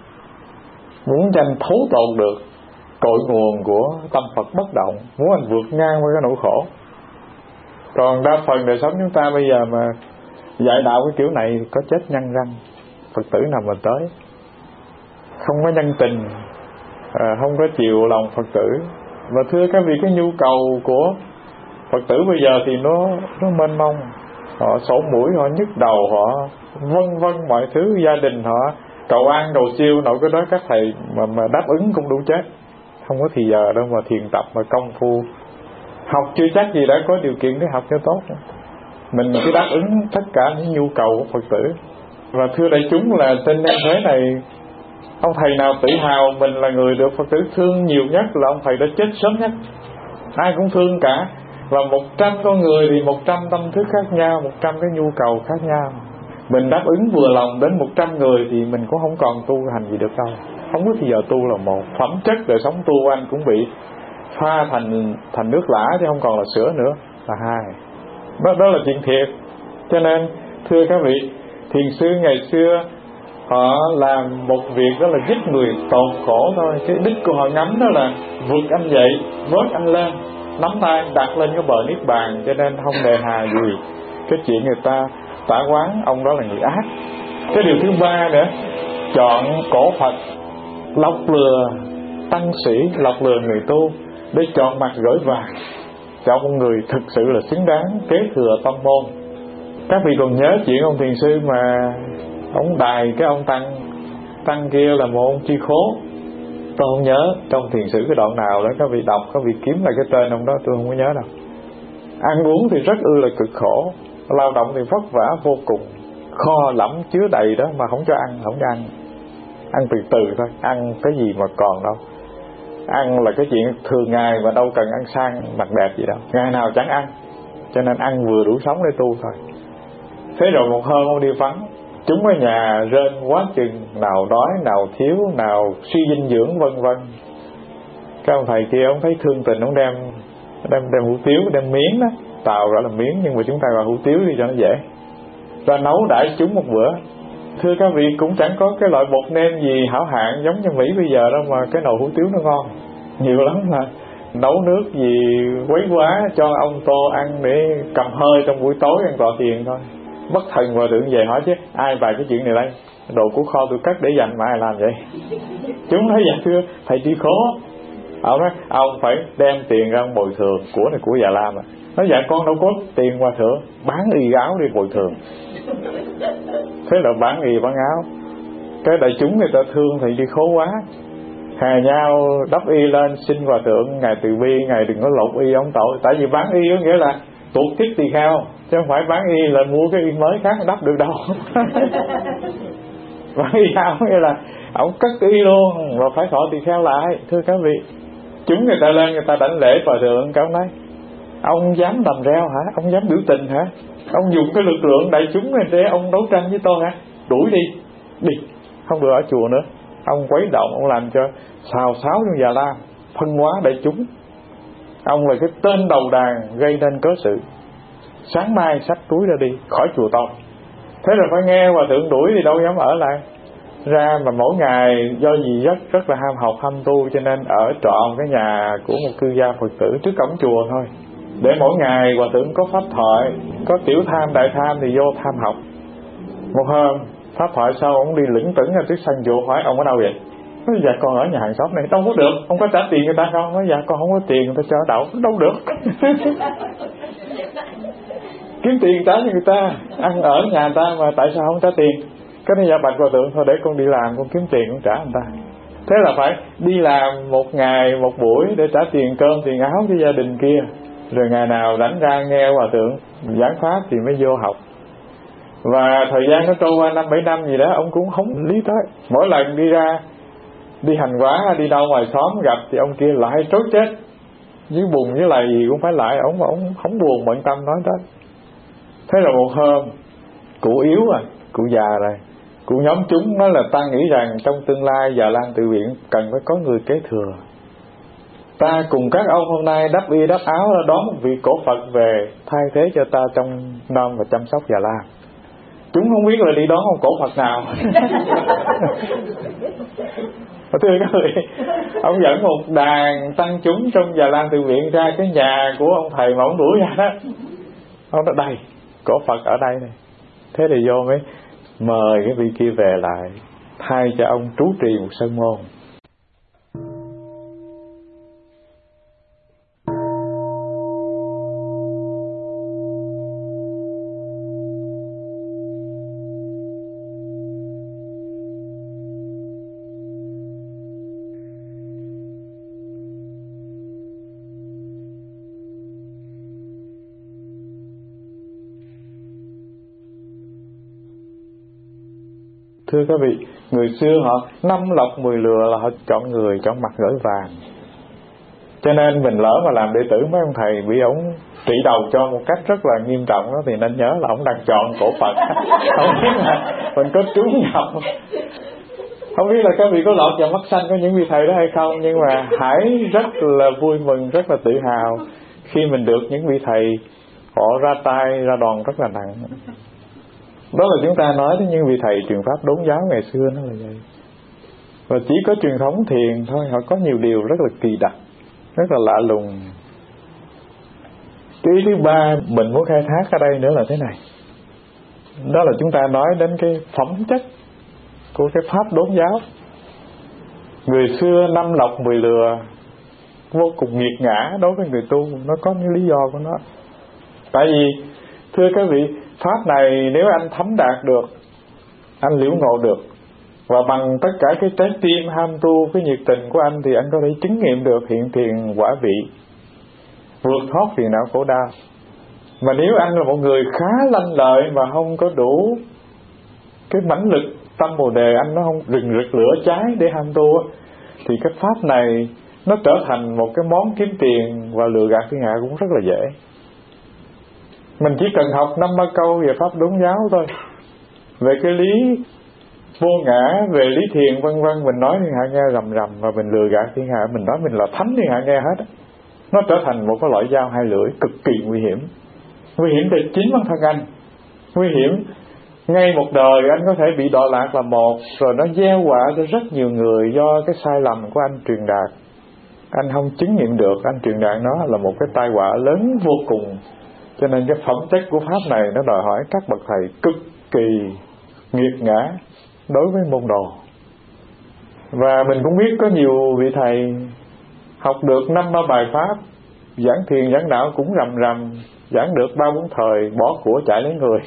Muốn tranh thấu tột được cội nguồn của tâm Phật bất động, muốn anh vượt ngang qua cái nỗi khổ. Còn đa phần đời sống chúng ta bây giờ mà dạy đạo cái kiểu này có chết nhăn răng, Phật tử nào mà tới, không có nhân tình, à, không có chiều lòng Phật tử. Và thưa các vị, cái nhu cầu của Phật tử bây giờ thì nó nó mênh mông, họ sổ mũi, họ nhức đầu, họ vân vân mọi thứ, gia đình họ cầu an cầu siêu, nội cái đó các thầy mà mà đáp ứng cũng đủ chết, không có thì giờ đâu mà thiền tập mà công phu. Học chưa chắc gì đã có điều kiện để học cho tốt, mình cứ đáp ứng tất cả những nhu cầu của Phật tử. Và thưa đại chúng, là trên nhân thế này, ông thầy nào tự hào mình là người được Phật tử thương nhiều nhất là ông thầy đã chết sớm nhất. Ai cũng thương cả, và một trăm con người thì một trăm tâm thức khác nhau, một trăm cái nhu cầu khác nhau. Mình đáp ứng vừa lòng đến một trăm người thì mình cũng không còn tu hành gì được đâu. Không có thì giờ tu là một, phẩm chất đời sống tu anh cũng bị pha thành thành nước lã chứ không còn là sữa nữa là hai. Đó, đó là chuyện thiệt. Cho nên thưa các vị, thiền sư ngày xưa họ làm một việc đó là giúp người tột khổ thôi. Cái đích của họ ngắm đó là vượt anh dậy, vớt anh lên, nắm tay đặt lên cái bờ niết bàn. Cho nên không đề hà gì cái chuyện người ta tả quán ông đó là người ác. Cái điều thứ ba nữa, chọn cổ Phật, lọc lừa tăng sĩ, lọc lừa người tu để chọn mặt gửi vàng, chọn một người thực sự là xứng đáng kế thừa tông môn. Các vị còn nhớ chuyện ông thiền sư mà ông đài cái ông tăng tăng kia là một ông chi khố, tôi không nhớ trong thiền sử cái đoạn nào đó, các vị đọc, các vị kiếm lại cái tên ông đó, tôi không có nhớ đâu. Ăn uống thì rất ư là cực khổ, lao động thì vất vả vô cùng, kho lẫm chứa đầy đó mà không cho ăn, không cho ăn, ăn từ từ thôi, ăn cái gì mà còn đâu. Ăn là cái chuyện thường ngày mà đâu cần ăn sang mặc đẹp gì đâu, ngày nào chẳng ăn, cho nên ăn vừa đủ sống để tu thôi. Thế rồi một hôm ông đi vắng, chúng ở nhà rên quá chừng, nào đói, nào thiếu, nào suy dinh dưỡng vân vân. Cái ông thầy kia ông thấy thương tình, ông đem đem đem hủ tiếu, đem miếng đó, tàu gọi là miếng nhưng mà chúng ta gọi hủ tiếu đi cho nó dễ, ra nấu đãi chúng một bữa. Thưa các vị, cũng chẳng có cái loại bột nêm gì hảo hạng giống như Mỹ bây giờ đâu mà cái nồi hủ tiếu nó ngon, nhiều lắm mà nấu nước gì quấy quá cho ông tô ăn để cầm hơi trong buổi tối ăn tọa thiền thôi. Bất thần hòa thượng về hỏi chứ ai bày cái chuyện này đây, đồ của kho tôi cất để dành mà ai làm vậy? Chúng nói dạ thưa thầy đi khố. Ông nói ông phải đem tiền ra bồi thường, của này của Già Lam à. Nói dạ con đâu có tiền hòa thượng, bán y áo đi bồi thường. Thế là bán y bán áo. Cái đại chúng người ta thương thì đi khố quá, hà nhau đắp y lên xin hòa thượng ngài từ bi, ngài đừng có lột y ông tội. Tại vì bán y có nghĩa là tuột tiết tỳ kheo, chứ không phải bán y là mua cái y mới khác đắp được đâu. Bán y áo nghĩa là ông cất y luôn và phải thọ tỳ kheo lại. Thưa các vị, chúng người ta lên người ta đảnh lễ hòa thượng, các ông nói Ông dám làm reo hả? Ông dám biểu tình hả? Ông dùng cái lực lượng đại chúng này để ông đấu tranh với tôi hả? Đuổi đi, đi, không được ở chùa nữa. Ông quấy động, ông làm cho xào xáo trong Già Lam, phân hóa đại chúng. Ông là cái tên đầu đàn gây nên cớ sự. Sáng mai xách túi ra đi khỏi chùa tôi. Thế rồi phải nghe hòa thượng đuổi thì đâu dám ở lại. Ra mà mỗi ngày do gì rất rất là ham học ham tu, cho nên ở trọn cái nhà của một cư gia Phật tử trước cổng chùa thôi, để mỗi ngày hòa thượng có pháp thoại, có tiểu tham đại tham thì vô tham học. Một hôm pháp thoại sau, ông đi lững tững ra trước sân chùa, hỏi ông ở đâu vậy? Nói dạ con ở nhà hàng xóm này. Đâu có được, ông có trả tiền người ta không? Nói dạ con không có tiền, người ta cho đậu. Đâu được. Kiếm tiền trả cho người ta, ăn ở nhà người ta mà tại sao không trả tiền? Cái này dạ bạch hòa thượng, thôi để con đi làm, con kiếm tiền con trả người ta. Thế là phải đi làm một ngày một buổi để trả tiền cơm tiền áo cho gia đình kia, rồi ngày nào đánh ra nghe hòa thượng giảng pháp thì mới vô học. Và thời gian nó trôi qua năm bảy năm gì đó, ông cũng không lý tới. Mỗi lần đi ra đi hành quả, đi đâu ngoài xóm gặp thì ông kia lại trối chết, dưới bùn với lại gì cũng phải lại. Ông mà ông không buồn bận tâm nói tới. Thế là một hôm cụ yếu à, cụ già rồi, cụ nhóm chúng nói là ta nghĩ rằng trong tương lai Già Lam Tự Viện cần phải có người kế thừa. Ta cùng các ông hôm nay đắp y đắp áo đón một vị cổ Phật về thay thế cho ta trong nom và chăm sóc Già Lam. Chúng không biết là đi đón ông cổ Phật nào. Thưa các vị, ông dẫn một đàn tăng chúng trong Già Lam Tự Viện ra cái nhà của ông thầy mà ông đuổi ra đó. Ông nói đây, cổ Phật ở đây này. Thế thì vô mới mời cái vị kia về lại, thay cho ông trú trì một sơn môn. Thưa các vị, người xưa họ năm lọc mười lừa là họ chọn người, chọn mặt gửi vàng. Cho nên mình lỡ mà làm đệ tử mấy ông thầy bị ổng trị đầu cho một cách rất là nghiêm trọng đó, thì nên nhớ là ổng đang chọn cổ Phật. Không biết là mình có trúng nhầm. Không biết là các vị có lọt vào mắt xanh của những vị thầy đó hay không, nhưng mà hãy rất là vui mừng, rất là tự hào khi mình được những vị thầy họ ra tay, ra đòn rất là nặng. Đó là chúng ta nói đến những vị thầy truyền pháp đốn giáo ngày xưa nó là vậy. Và chỉ có truyền thống thiền thôi, họ có nhiều điều rất là kỳ đặc, rất là lạ lùng. Cái ý thứ ba mình muốn khai thác ở đây nữa là thế này. Đó là chúng ta nói đến cái phẩm chất của cái pháp đốn giáo. Người xưa năm lọc mười lừa, vô cùng nghiệt ngã đối với người tu. Nó có những lý do của nó. Tại vì thưa các vị, pháp này nếu anh thấm đạt được, anh liễu ngộ được, và bằng tất cả cái trái tim ham tu, cái nhiệt tình của anh, thì anh có thể chứng nghiệm được hiện tiền quả vị, vượt thoát phiền não khổ đau. Mà nếu anh là một người khá lanh lợi mà không có đủ cái mãnh lực tâm bồ đề, anh nó không rừng rực lửa cháy để ham tu, thì cái pháp này nó trở thành một cái món kiếm tiền và lừa gạt thiên hạ cũng rất là dễ. Mình chỉ cần học năm ba câu về pháp đốn giáo thôi, về cái lý vô ngã, về lý thiền vân vân, mình nói thiên hạ nghe rầm rầm, và mình lừa gạt thiên hạ, mình nói mình là thánh thiên hạ nghe hết. Nó trở thành một cái loại dao hai lưỡi cực kỳ nguy hiểm. Nguy hiểm cho chính bản thân anh, nguy hiểm ngay một đời anh có thể bị đọa lạc là một, rồi nó gieo họa cho rất nhiều người do cái sai lầm của anh truyền đạt. Anh không chứng nghiệm được, anh truyền đạt nó là một cái tai họa lớn vô cùng. Cho nên cái phẩm chất của pháp này nó đòi hỏi các bậc thầy cực kỳ nghiệt ngã đối với môn đồ. Và mình cũng biết có nhiều vị thầy học được năm ba bài pháp, giảng thiền giảng đạo cũng rầm rầm, giảng được ba bốn thời, bỏ của chạy lấy người.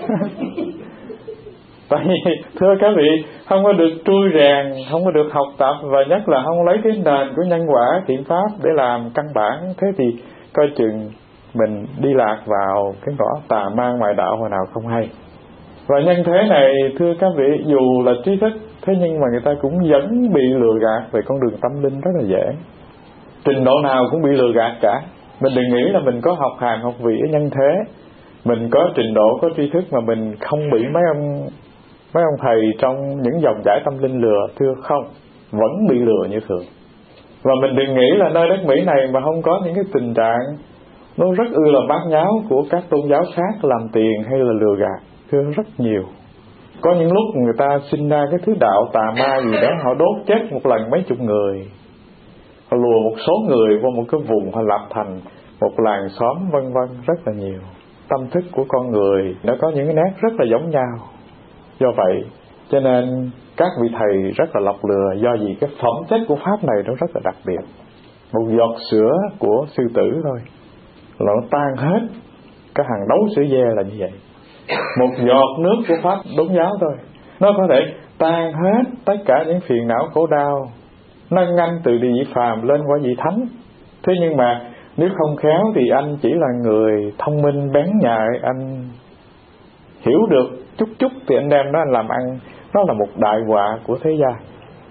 Tại vì thưa các vị, không có được trui rèn, không có được học tập, và nhất là không lấy cái nền của nhân quả thiện pháp để làm căn bản, thế thì coi chừng mình đi lạc vào cái ngõ tà ma ngoại đạo hồi nào không hay. Và nhân thế này thưa các vị, dù là trí thức, thế nhưng mà người ta cũng vẫn bị lừa gạt về con đường tâm linh rất là dễ. Trình độ nào cũng bị lừa gạt cả. Mình đừng nghĩ là mình có học hàng học vị ở nhân thế, mình có trình độ, có tri thức mà mình không bị mấy ông mấy ông thầy trong những dòng giải tâm linh lừa. Thưa không, vẫn bị lừa như thường. Và mình đừng nghĩ là nơi đất Mỹ này mà không có những cái tình trạng nó rất ư là bát nháo của các tôn giáo khác làm tiền hay là lừa gạt. Thưa, rất nhiều. Có những lúc người ta sinh ra cái thứ đạo tà ma gì đó, họ đốt chết một lần mấy chục người, họ lùa một số người qua một cái vùng, họ lập thành một làng xóm vân vân, rất là nhiều. Tâm thức của con người nó có những cái nét rất là giống nhau. Do vậy cho nên các vị thầy rất là lọc lừa. Do vì cái phẩm chất của pháp này nó rất là đặc biệt. Một giọt sữa của sư tử thôi là nó tan hết cái hàng đấu sữa dê là như vậy. Một giọt nước của pháp đúng giáo thôi, nó có thể tan hết tất cả những phiền não khổ đau, nâng anh từ địa vị phàm lên qua vị thánh. Thế nhưng mà nếu không khéo thì anh chỉ là người thông minh bén nhạy, anh hiểu được chút chút thì anh đem nó anh làm ăn. Nó là một đại họa của thế gian.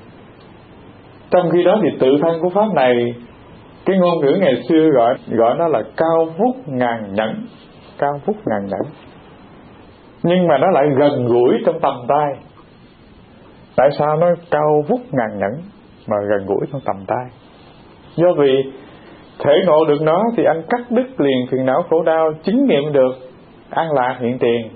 Trong khi đó thì tự thân của pháp này, cái ngôn ngữ ngày xưa gọi gọi nó là cao vút ngàn nhẫn. Cao vút ngàn nhẫn, nhưng mà nó lại gần gũi trong tầm tay. Tại sao nó cao vút ngàn nhẫn mà gần gũi trong tầm tay? Do vì thể ngộ được nó thì anh cắt đứt liền phiền não khổ đau, chứng nghiệm được an lạc hiện tiền.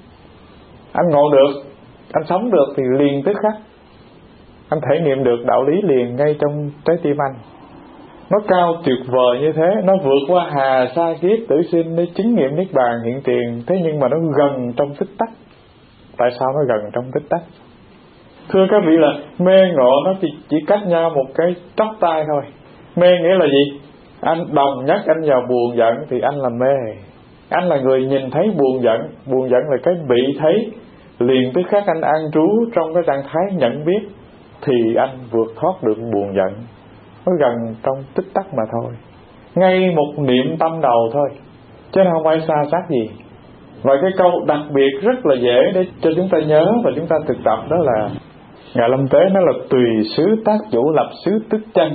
Anh ngộ được, anh sống được thì liền tức khắc anh thể nghiệm được đạo lý liền ngay trong trái tim anh. Nó cao tuyệt vời như thế, nó vượt qua hà sa kiếp tử sinh để chứng nghiệm niết bàn hiện tiền. Thế nhưng mà nó gần trong tích tắc. Tại sao nó gần trong tích tắc? Thưa các vị, là mê ngộ nó chỉ, chỉ cách nhau một cái chóp tay thôi. Mê nghĩa là gì? Anh đồng nhất anh vào buồn giận thì anh là mê. Anh là người nhìn thấy buồn giận. Buồn giận là cái bị thấy, liền tức khắc anh an trú trong cái trạng thái nhận biết thì anh vượt thoát được buồn giận. Nó gần trong tích tắc mà thôi, ngay một niệm tâm đầu thôi, chứ không phải xa sát gì. Và cái câu đặc biệt rất là dễ để cho chúng ta nhớ và chúng ta thực tập đó là Ngài Lâm Tế nói là tùy xứ tác chủ, lập xứ tức chân.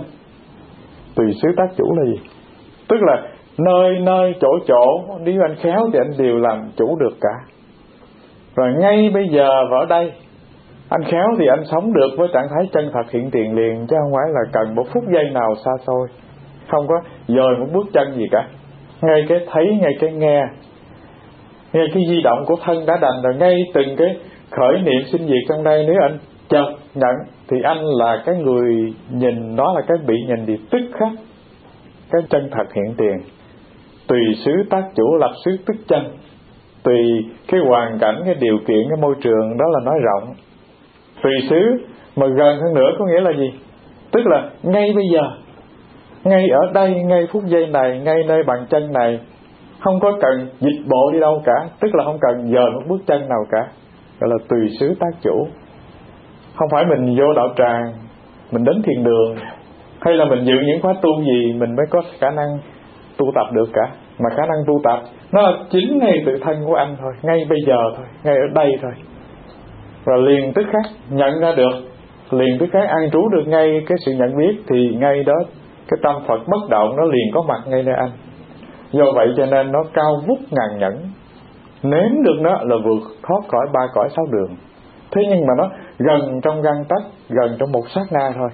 Tùy xứ tác chủ là gì? Tức là nơi nơi chỗ chỗ, nếu anh khéo thì anh đều làm chủ được cả. Và ngay bây giờ và ở đây, anh khéo thì anh sống được với trạng thái chân thật hiện tiền liền, chứ không phải là cần một phút giây nào xa xôi, không có dời một bước chân gì cả. Ngay cái thấy, ngay cái nghe, ngay cái di động của thân đã đành rồi, ngay từng cái khởi niệm sinh diệt trong đây, nếu anh chợt nhận thì anh là cái người nhìn, đó là cái bị nhìn thì tức khắc cái chân thật hiện tiền. Tùy xứ tác chủ, lập xứ tức chân. Tùy cái hoàn cảnh, cái điều kiện, cái môi trường, đó là nói rộng. Tùy xứ mà gần hơn nữa có nghĩa là gì? Tức là ngay bây giờ, ngay ở đây, ngay phút giây này, ngay nơi bàn chân này, không có cần dịch bộ đi đâu cả, tức là không cần dời một bước chân nào cả, gọi là tùy xứ tác chủ. Không phải mình vô đạo tràng, mình đến thiền đường, hay là mình dự những khóa tu gì mình mới có khả năng tu tập được cả. Mà khả năng tu tập nó là chính ngay tự thân của anh thôi, ngay bây giờ thôi, ngay ở đây thôi. Và liền tức khắc nhận ra được, liền tức khắc an trú được ngay cái sự nhận biết, thì ngay đó cái tâm Phật bất động nó liền có mặt ngay nơi anh. Do vậy cho nên nó cao vút ngàn nhẫn, nếm được nó là vượt thoát khỏi ba cõi sáu đường. Thế nhưng mà nó gần trong gang tấc, gần trong một sát na thôi.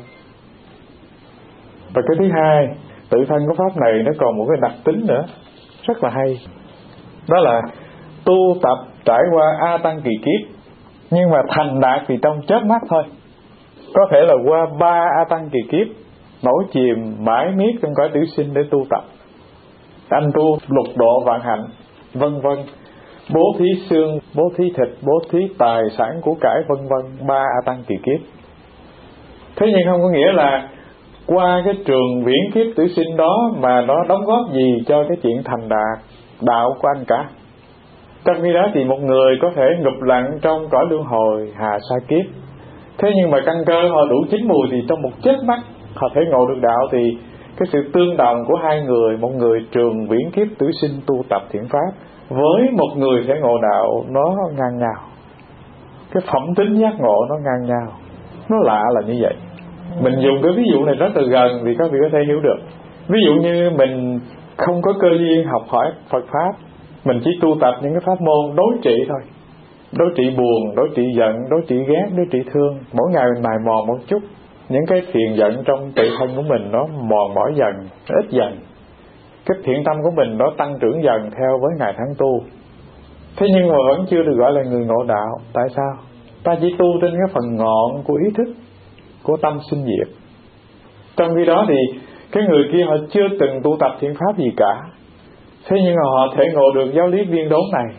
Và cái thứ hai, tự thân của pháp này nó còn một cái đặc tính nữa rất là hay, đó là tu tập trải qua a tăng kỳ kiếp, nhưng mà thành đạt thì trong chớp mắt thôi. Có thể là qua ba a tăng kỳ kiếp, nổi chìm mãi miết trong cõi tử sinh để tu tập. Anh tu lục độ vạn hạnh, vân vân, bố thí xương, bố thí thịt, bố thí tài sản của cải, vân vân, ba a tăng kỳ kiếp. Thế nhưng không có nghĩa là qua cái trường viễn kiếp tử sinh đó mà nó đóng góp gì cho cái chuyện thành đạt đạo của anh cả. Trong khi đó thì một người có thể ngụp lặn trong cõi luân hồi hà sa kiếp, thế nhưng mà căn cơ họ đủ chín mùi thì trong một chớp mắt họ thể ngộ được đạo. Thì cái sự tương đồng của hai người, một người trường viễn kiếp tử sinh tu tập thiện pháp với một người sẽ ngộ đạo, nó ngang nhau. Cái phẩm tính giác ngộ nó ngang nhau. Nó lạ là như vậy. Mình dùng cái ví dụ này rất là gần thì các vị có thể hiểu được. Ví dụ như mình không có cơ duyên học hỏi Phật Pháp, mình chỉ tu tập những cái pháp môn đối trị thôi. Đối trị buồn, đối trị giận, đối trị ghét, đối trị thương. Mỗi ngày mình mài mòn một chút, những cái thiện giận trong tự thân của mình nó mòn mỏi dần, nó ít dần. Cái thiện tâm của mình nó tăng trưởng dần theo với ngày tháng tu. Thế nhưng mà vẫn chưa được gọi là người ngộ đạo. Tại sao? Ta chỉ tu trên cái phần ngọn của ý thức, của tâm sinh diệt. Trong khi đó thì cái người kia họ chưa từng tu tập thiện pháp gì cả, thế nhưng mà họ thể ngộ được giáo lý viên đốn này.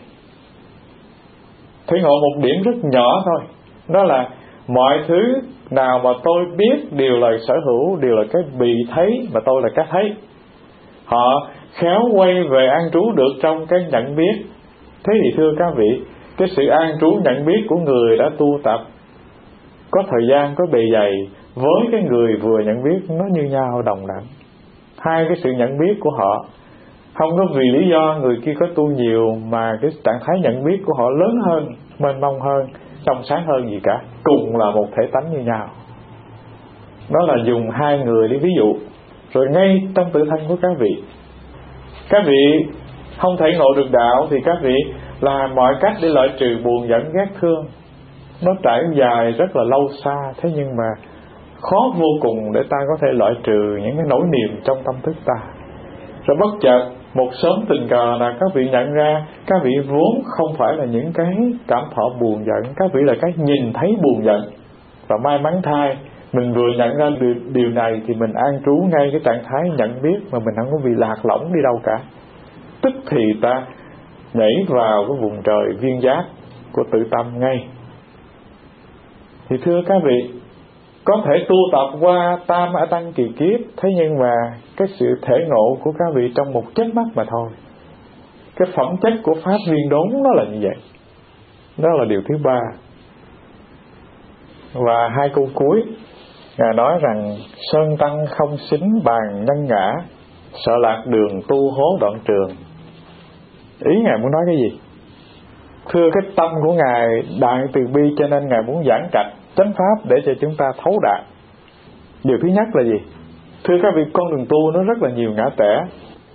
Thể ngộ một điểm rất nhỏ thôi, đó là mọi thứ nào mà tôi biết đều là sở hữu, đều là cái bị thấy, mà tôi là cái thấy. Họ khéo quay về an trú được trong cái nhận biết. Thế thì thưa các vị, cái sự an trú nhận biết của người đã tu tập có thời gian, có bề dày, với cái người vừa nhận biết nó như nhau, đồng đẳng. Hai cái sự nhận biết của họ không có vì lý do người kia có tu nhiều mà cái trạng thái nhận biết của họ lớn hơn, mênh mông hơn, trong sáng hơn gì cả. Cùng là một thể tánh như nhau. Đó là dùng hai người để ví dụ. Rồi ngay trong tự thân của các vị, các vị không thể ngộ được đạo thì các vị làm mọi cách để loại trừ buồn giận ghét thương. Nó trải dài rất là lâu xa, thế nhưng mà khó vô cùng để ta có thể loại trừ những cái nỗi niềm trong tâm thức ta. Rồi bất chợt một sớm tình cờ là các vị nhận ra các vị vốn không phải là những cái cảm thọ buồn giận, các vị là cái nhìn thấy buồn giận. Và may mắn thay mình vừa nhận ra điều, điều này thì mình an trú ngay cái trạng thái nhận biết, mà mình không có bị lạc lõng đi đâu cả. Tức thì ta nhảy vào cái vùng trời viên giác của tự tâm ngay. Thì thưa các vị, có thể tu tập qua tam a tăng kỳ kiếp, thế nhưng mà cái sự thể ngộ của các vị trong một chớp mắt mà thôi. Cái phẩm chất của pháp viên đốn nó là như vậy. Đó là điều thứ ba. Và hai câu cuối Ngài nói rằng sơn tăng không xính bàn nhân ngã, sợ lạc đường tu hố đoạn trường. Ý Ngài muốn nói cái gì? Thưa, cái tâm của Ngài đại từ bi, cho nên Ngài muốn giảng trạch chánh pháp để cho chúng ta thấu đạt. Điều thứ nhất là gì? Thưa các vị, con đường tu nó rất là nhiều ngã tẻ.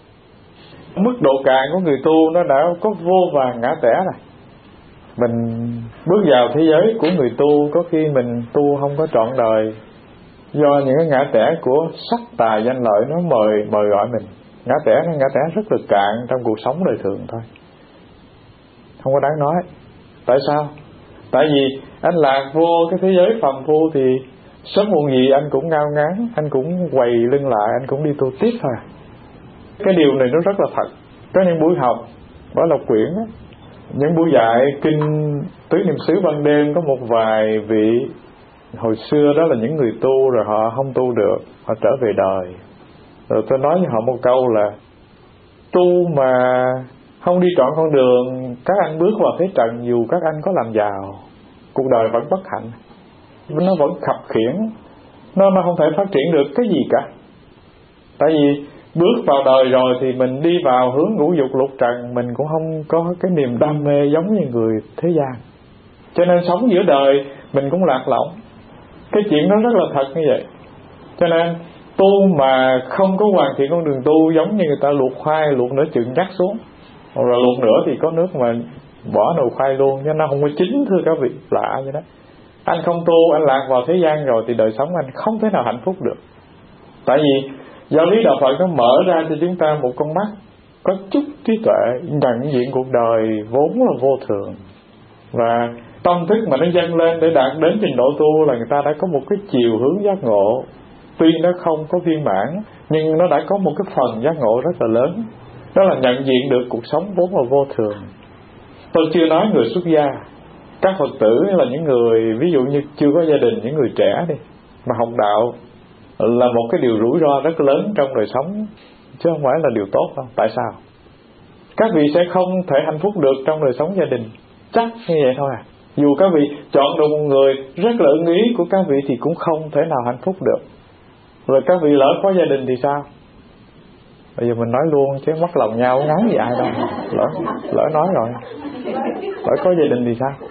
Mức độ cạn của người tu nó đã có vô vàn ngã tẻ rồi. Mình bước vào thế giới của người tu, có khi mình tu không có trọn đời, do những cái ngã tẻ của sắc tài danh lợi nó mời mời gọi mình. Ngã tẻ nó ngã tẻ rất là cạn trong cuộc sống đời thường thôi, không có đáng nói. Tại sao? Tại vì anh lạc vô cái thế giới phàm phu thì sớm muộn gì anh cũng ngao ngán, anh cũng quay lưng lại, anh cũng đi tu tiếp thôi. Cái điều này nó rất là thật. Có những buổi học ở Lộc Quyển đó, những buổi dạy kinh tứ niệm xứ ban đêm, có một vài vị hồi xưa đó là những người tu rồi họ không tu được, họ trở về đời. Rồi tôi nói với họ một câu là tu mà không đi trọn con đường, các anh bước vào thế trần dù các anh có làm giàu, cuộc đời vẫn bất hạnh, nó vẫn khập khiễng, nó nó không thể phát triển được cái gì cả. Tại vì bước vào đời rồi thì mình đi vào hướng ngũ dục lục trần, mình cũng không có cái niềm đam mê giống như người thế gian, cho nên sống giữa đời mình cũng lạc lõng. Cái chuyện đó rất là thật như vậy. Cho nên tu mà không có hoàn thiện con đường tu, giống như người ta luộc khoai, luộc nửa chừng nhắc xuống, rồi luộc nữa thì có nước mà bỏ nồi khoai luôn, chứ nó không có chín. Thưa các vị, lạ vậy đó. Anh không tu, anh lạc vào thế gian rồi thì đời sống anh không thể nào hạnh phúc được. Tại vì giáo lý đạo Phật nó mở ra cho chúng ta một con mắt có chút trí tuệ, nhận diện cuộc đời vốn là vô thường, và tâm thức mà nó dâng lên để đạt đến trình độ tu là người ta đã có một cái chiều hướng giác ngộ. Tuy nó không có viên mãn, nhưng nó đã có một cái phần giác ngộ rất là lớn. Đó là nhận diện được cuộc sống vốn là vô thường. Tôi chưa nói người xuất gia, các Phật tử là những người ví dụ như chưa có gia đình, những người trẻ đi, mà học đạo là một cái điều rủi ro rất lớn trong đời sống, chứ không phải là điều tốt đâu. Tại sao? Các vị sẽ không thể hạnh phúc được trong đời sống gia đình, chắc như vậy thôi à. Dù các vị chọn được một người rất là ưng ý của các vị thì cũng không thể nào hạnh phúc được. Rồi các vị lỡ có gia đình thì sao? Bây giờ mình nói luôn chứ mất lòng nhau ngắn gì ai đâu. Lỡ, lỡ nói rồi, lỡ có gia đình thì sao?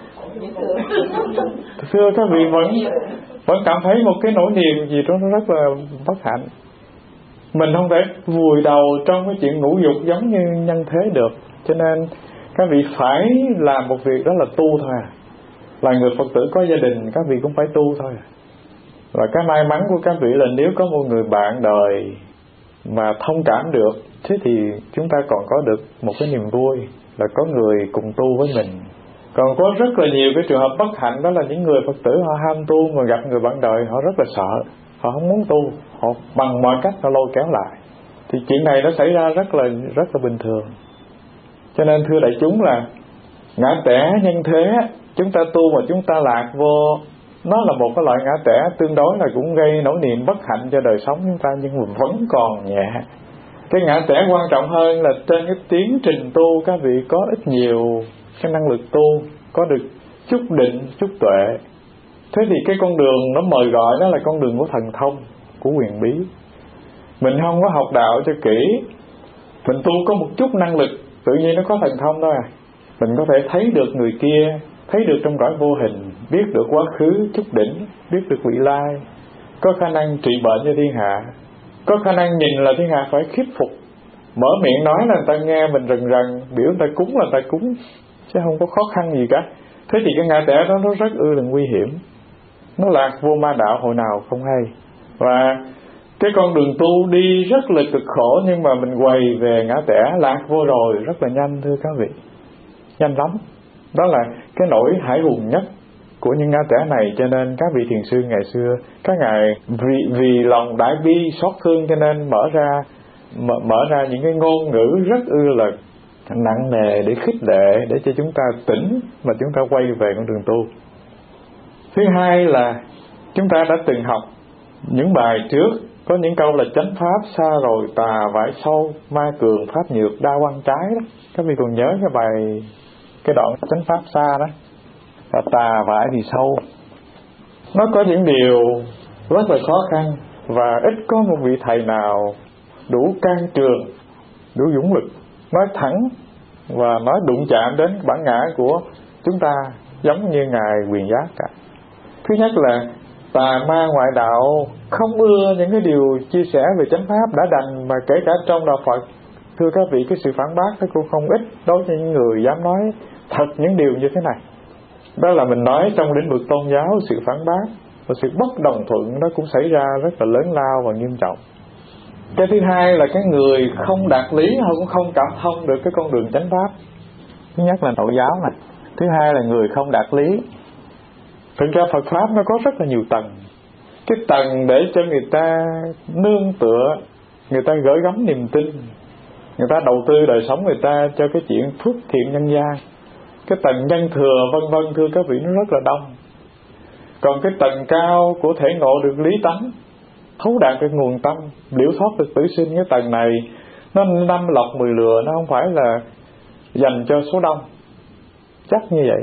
Thưa các vị, vẫn vẫn cảm thấy một cái nỗi niềm gì đó nó rất là bất hạnh. Mình không thể vùi đầu trong cái chuyện ngũ dục giống như nhân thế được. Cho nên các vị phải làm một việc đó là tu thôi à. Là người Phật tử có gia đình, các vị cũng phải tu thôi à. Và cái may mắn của các vị là nếu có một người bạn đời mà thông cảm được, thế thì chúng ta còn có được một cái niềm vui là có người cùng tu với mình. Còn có rất là nhiều cái trường hợp bất hạnh, đó là những người Phật tử họ ham tu mà gặp người bạn đời họ rất là sợ, họ không muốn tu, họ bằng mọi cách họ lôi kéo lại. Thì chuyện này nó xảy ra rất là rất là bình thường. Cho nên thưa đại chúng là ngã tẻ nhân thế, chúng ta tu mà chúng ta lạc vô, nó là một cái loại ngã tẻ tương đối là cũng gây nỗi niềm bất hạnh cho đời sống chúng ta, nhưng mà vẫn còn nhẹ. Cái ngã tẻ quan trọng hơn là trên cái tiến trình tu các vị có ít nhiều cái năng lực tu, có được chút định, chút tuệ. Thế thì cái con đường nó mời gọi đó là con đường của thần thông, của quyền bí. Mình không có học đạo cho kỹ, mình tu có một chút năng lực, tự nhiên nó có thần thông thôi à. Mình có thể thấy được người kia, thấy được trong cõi vô hình, biết được quá khứ, chút đỉnh, biết được vị lai, có khả năng trị bệnh cho thiên hạ, có khả năng nhìn là thiên hạ phải khiếp phục, mở miệng nói là người ta nghe mình rần rần, biểu người ta cúng là người ta cúng, chứ không có khó khăn gì cả. Thế thì cái ngã tẻ đó nó rất ư là nguy hiểm, nó lạc vô ma đạo hồi nào không hay. Và cái con đường tu đi rất là cực khổ, nhưng mà mình quay về ngã tẻ lạc vô rồi rất là nhanh, thưa các vị, nhanh lắm. Đó là cái nỗi hãi hùng nhất của những ngã tẻ này. Cho nên các vị thiền sư ngày xưa, các ngài vì, vì lòng đại bi xót thương cho nên mở ra mở, mở ra những cái ngôn ngữ rất ư là nặng nề để khích lệ, để cho chúng ta tỉnh và chúng ta quay về con đường tu. Thứ hai là chúng ta đã từng học những bài trước, có những câu là chánh pháp xa rồi tà vải sâu, ma cường pháp nhược đa quan trái đó. Các vị còn nhớ cái bài, cái đoạn chánh pháp xa đó, và tà vải thì sâu. Nó có những điều rất là khó khăn, và ít có một vị thầy nào đủ can trường, đủ dũng lực nói thẳng và nói đụng chạm đến bản ngã của chúng ta giống như ngài Quyền Giác cả. Thứ nhất là tà ma ngoại đạo không ưa những cái điều chia sẻ về chánh pháp đã đành, mà kể cả trong đạo Phật, thưa các vị, cái sự phản bác nó cũng không ít đối với những người dám nói thật những điều như thế này. Đó là mình nói trong lĩnh vực tôn giáo, sự phản bác và sự bất đồng thuận nó cũng xảy ra rất là lớn lao và nghiêm trọng. Cái thứ hai là cái người không đạt lý, họ cũng không cảm thông được cái con đường chánh pháp. Thứ nhất là nội giáo này, thứ hai là người không đạt lý. Thực ra Phật pháp nó có rất là nhiều tầng. Cái tầng để cho người ta nương tựa, người ta gửi gắm niềm tin, người ta đầu tư đời sống người ta cho cái chuyện phước thiện nhân gian. Cái tầng nhân thừa vân vân, thưa các vị, nó rất là đông. Còn cái tầng cao của thể ngộ được lý tánh, thấu đạt cái nguồn tâm, liễu thoát được tử sinh, cái tầng này nó năm lọc mười lừa, nó không phải là dành cho số đông, chắc như vậy.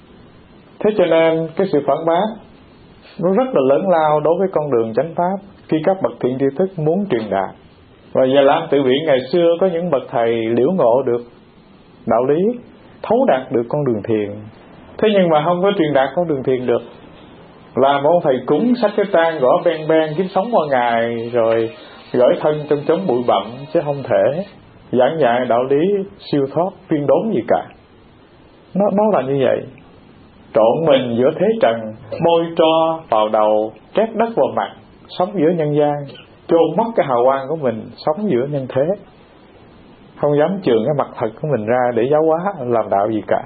Thế cho nên cái sự phản bác nó rất là lớn lao đối với con đường chánh pháp khi các bậc thiện tri thức muốn truyền đạt. Và Già Lam Tự Viện ngày xưa có những bậc thầy liễu ngộ được đạo lý, thấu đạt được con đường thiền, thế nhưng mà không có truyền đạt con đường thiền được. Là một thầy cúng sách cái trang gõ ben ben kiếm sống qua ngày, rồi gửi thân trong chốn bụi bặm, chứ không thể giảng dạy đạo lý siêu thoát tuyên đốn gì cả. Nó, nó là như vậy. Trộn mình giữa thế trần, môi tro vào đầu, trét đất vào mặt, sống giữa nhân gian, chôn mất cái hào quang của mình, sống giữa nhân thế, không dám chường cái mặt thật của mình ra để giáo hóa làm đạo gì cả.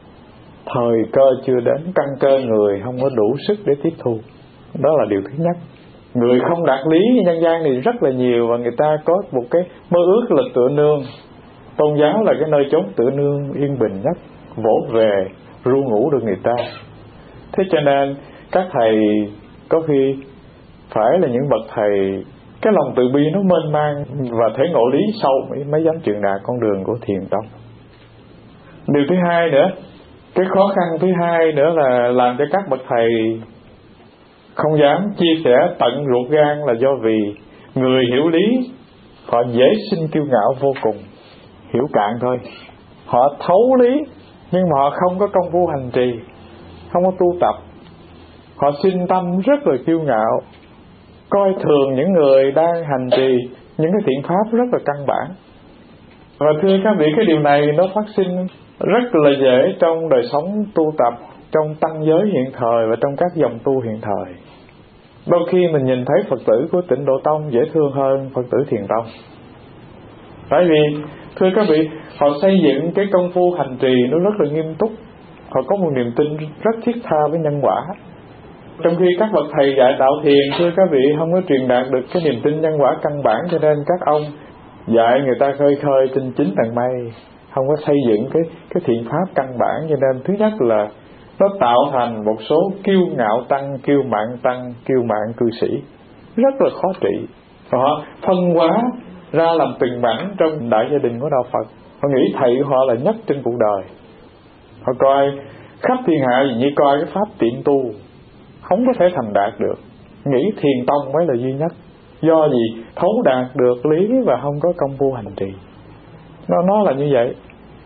Thời cơ chưa đến, căn cơ người không có đủ sức để tiếp thu. Đó là điều thứ nhất. Người không đạt lý nhân gian thì rất là nhiều, và người ta có một cái mơ ước là tựa nương. Tôn giáo là cái nơi chốn tựa nương yên bình nhất, vỗ về ru ngủ được người ta. Thế cho nên các thầy có khi phải là những bậc thầy cái lòng từ bi nó mênh mang và thể ngộ lý sâu mới, mới dám truyền đạt con đường của thiền tông. Điều thứ hai nữa, cái khó khăn thứ hai nữa là làm cho các bậc thầy không dám chia sẻ tận ruột gan, là do vì người hiểu lý họ dễ sinh kiêu ngạo vô cùng, hiểu cạn thôi. Họ thấu lý nhưng mà họ không có công phu hành trì, không có tu tập. Họ sinh tâm rất là kiêu ngạo, coi thường những người đang hành trì, những cái thiện pháp rất là căn bản. Và thưa các vị, cái điều này nó phát sinh rất là dễ trong đời sống tu tập, trong tăng giới hiện thời và trong các dòng tu hiện thời. Đôi khi mình nhìn thấy Phật tử của Tịnh Độ Tông dễ thương hơn Phật tử Thiền Tông. Tại vì thưa các vị, họ xây dựng cái công phu hành trì nó rất là nghiêm túc. Họ có một niềm tin rất thiết tha với nhân quả. Trong khi các bậc thầy dạy đạo thiền, thưa các vị, không có truyền đạt được cái niềm tin nhân quả căn bản, cho nên các ông dạy người ta khơi khơi trên chín tầng mây, không có xây dựng cái cái thiện pháp căn bản. Cho nên thứ nhất là nó tạo thành một số kiêu ngạo tăng, kiêu mạn tăng, kiêu mạn cư sĩ rất là khó trị. Và họ phân hóa ra làm từng mảnh trong đại gia đình của đạo Phật. Họ nghĩ thầy của họ là nhất trên cuộc đời. Họ coi khắp thiên hạ gì như coi cái pháp tiện tu, không có thể thành đạt được. Nghĩ Thiền Tông mới là duy nhất. Do gì? Thấu đạt được lý và không có công phu hành trì. Nó, nó là như vậy.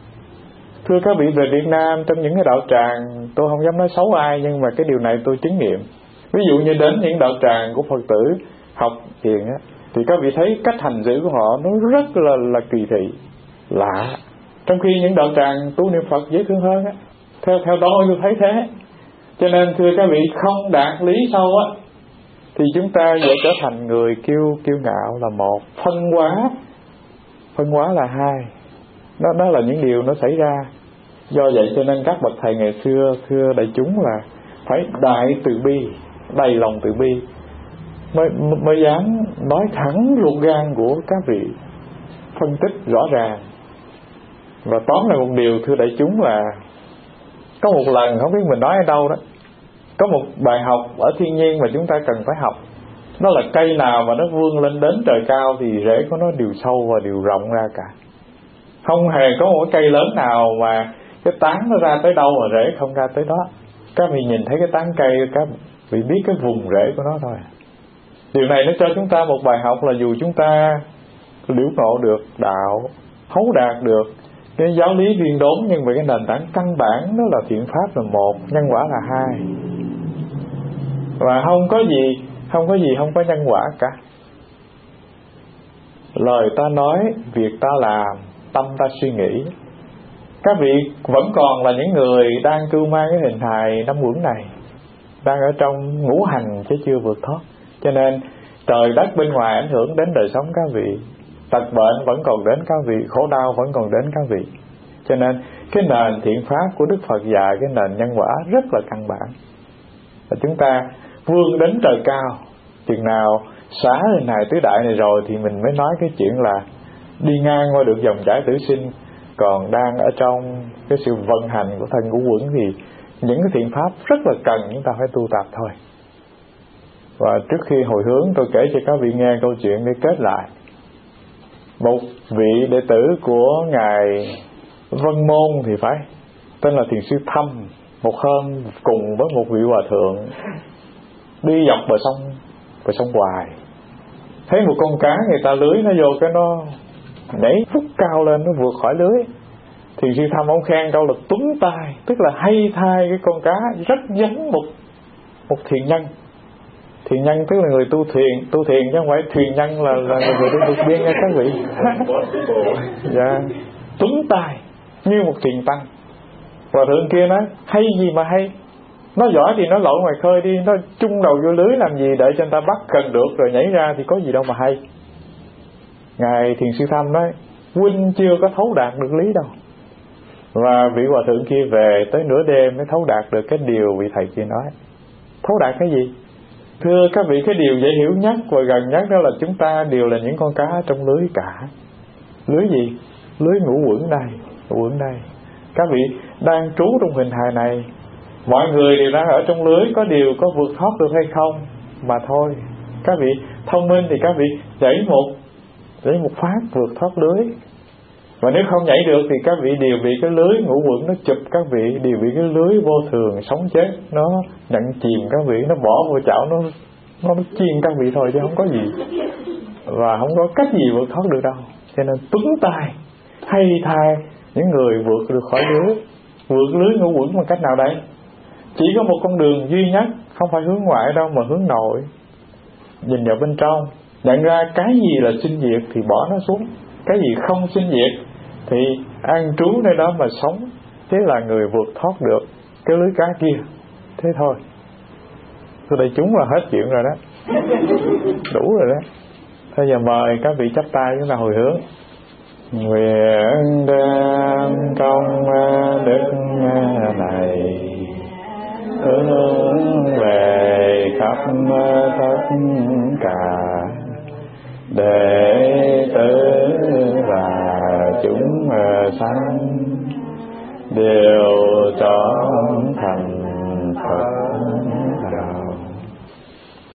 Thưa các vị, về Việt Nam, trong những cái đạo tràng, tôi không dám nói xấu ai, nhưng mà cái điều này tôi chứng nghiệm. Ví dụ như đến những đạo tràng của Phật tử học thiền á, thì các vị thấy cách hành xử của họ nó rất là, là kỳ thị, lạ. Trong khi những đạo tràng tu niệm Phật dễ thương hơn á. Theo, theo đó tôi thấy thế. Cho nên thưa các vị, không đạt lý sâu á, thì chúng ta dễ trở thành người kiêu kiêu ngạo là một, phân hóa phân hóa là hai. Đó, đó là những điều nó xảy ra. Do vậy cho nên các bậc thầy ngày xưa thưa đại chúng là phải đại từ bi, đầy lòng từ bi, mới, mới dám nói thẳng ruột gan của các vị, phân tích rõ ràng. Và tóm lại một điều thưa đại chúng là có một lần, không biết mình nói ở đâu đó, có một bài học ở thiên nhiên mà chúng ta cần phải học. Đó là cây nào mà nó vươn lên đến trời cao thì rễ của nó đều sâu và đều rộng ra cả. Không hề có một cây lớn nào mà cái tán nó ra tới đâu mà rễ không ra tới đó. Các vị nhìn thấy cái tán cây, các vị biết cái vùng rễ của nó thôi. Điều này nó cho chúng ta một bài học là dù chúng ta liễu ngộ được đạo, thấu đạt được cái giáo lý viên đốn, nhưng mà cái nền tảng căn bản đó là thiện pháp là một, nhân quả là hai. Và không có gì Không có gì không có nhân quả cả. Lời ta nói, việc ta làm, tâm ta suy nghĩ. Các vị vẫn còn là những người đang cưu mang cái hình hài năm uẩn này, đang ở trong ngũ hành chứ chưa vượt thoát. Cho nên trời đất bên ngoài ảnh hưởng đến đời sống các vị, tật bệnh vẫn còn đến các vị, khổ đau vẫn còn đến các vị. Cho nên cái nền thiện pháp của Đức Phật dạy, cái nền nhân quả rất là căn bản. Và chúng ta vươn đến trời cao, chừng nào xá hình hài tứ đại này rồi thì mình mới nói cái chuyện là đi ngang qua được dòng chảy tử sinh. Còn đang ở trong cái sự vận hành của thân ngũ uẩn thì những cái thiện pháp rất là cần chúng ta phải tu tập thôi. Và trước khi hồi hướng, tôi kể cho các vị nghe câu chuyện để kết lại. Một vị đệ tử của ngài Vân Môn thì phải, tên là Thiền Sư Thâm, một hôm cùng với một vị hòa thượng đi dọc bờ sông bờ sông Hoài, thấy một con cá người ta lưới nó vô cái nó nhảy phút cao lên, nó vượt khỏi lưới. Thiền Sư Thâm ông khen câu là tuấn tài, tức là hay thay cái con cá, rất giống một một thiền nhân. Thiền nhân tức là người tu thiền, tu thiền chứ không phải thiền nhân là là người tu vượt biên nha các vị. Dạ, tuấn tài như một thiền tăng. Và thượng kia nói hay gì mà hay, nó giỏi thì nó lội ngoài khơi đi, nó chung đầu vô lưới làm gì để cho người ta bắt cần được rồi nhảy ra thì có gì đâu mà hay. Ngài Thiền Sư Thâm nói huynh chưa có thấu đạt được lý đâu. Và vị hòa thượng kia về tới nửa đêm mới thấu đạt được cái điều vị thầy kia nói. Thấu đạt cái gì? Thưa các vị, cái điều dễ hiểu nhất và gần nhất đó là chúng ta đều là những con cá trong lưới cả. Lưới gì? Lưới ngũ uẩn này, ngũ uẩn này. Các vị đang trú trong hình hài này, mọi người đều đang ở trong lưới, có điều có vượt thoát được hay không mà thôi. Các vị thông minh thì các vị nhảy một nhảy một phát vượt thoát lưới. Và nếu không nhảy được thì các vị đều bị cái lưới ngũ uẩn nó chụp, các vị đều bị cái lưới vô thường sống chết nó nhận chìm các vị, nó bỏ vô chảo, nó nó, nó chiên các vị thôi chứ không có gì, và không có cách gì vượt thoát được đâu. Cho nên tuấn tài hay thay những người vượt được khỏi lưới. Vượt lưới ngũ uẩn bằng cách nào đây? Chỉ có một con đường duy nhất, không phải hướng ngoại đâu mà hướng nội, nhìn vào bên trong. Nhận ra cái gì là sinh diệt thì bỏ nó xuống, cái gì không sinh diệt thì an trú nơi đó mà sống. Thế là người vượt thoát được cái lưới cá kia. Thế thôi. Tôi đây chúng là hết chuyện rồi đó. Đủ rồi đó. Bây giờ mời các vị chắp tay chúng ta hồi hướng. Nguyện đem công đức này hướng về khắp tất cả đệ tử và chúng sanh đều trọn thành Phật.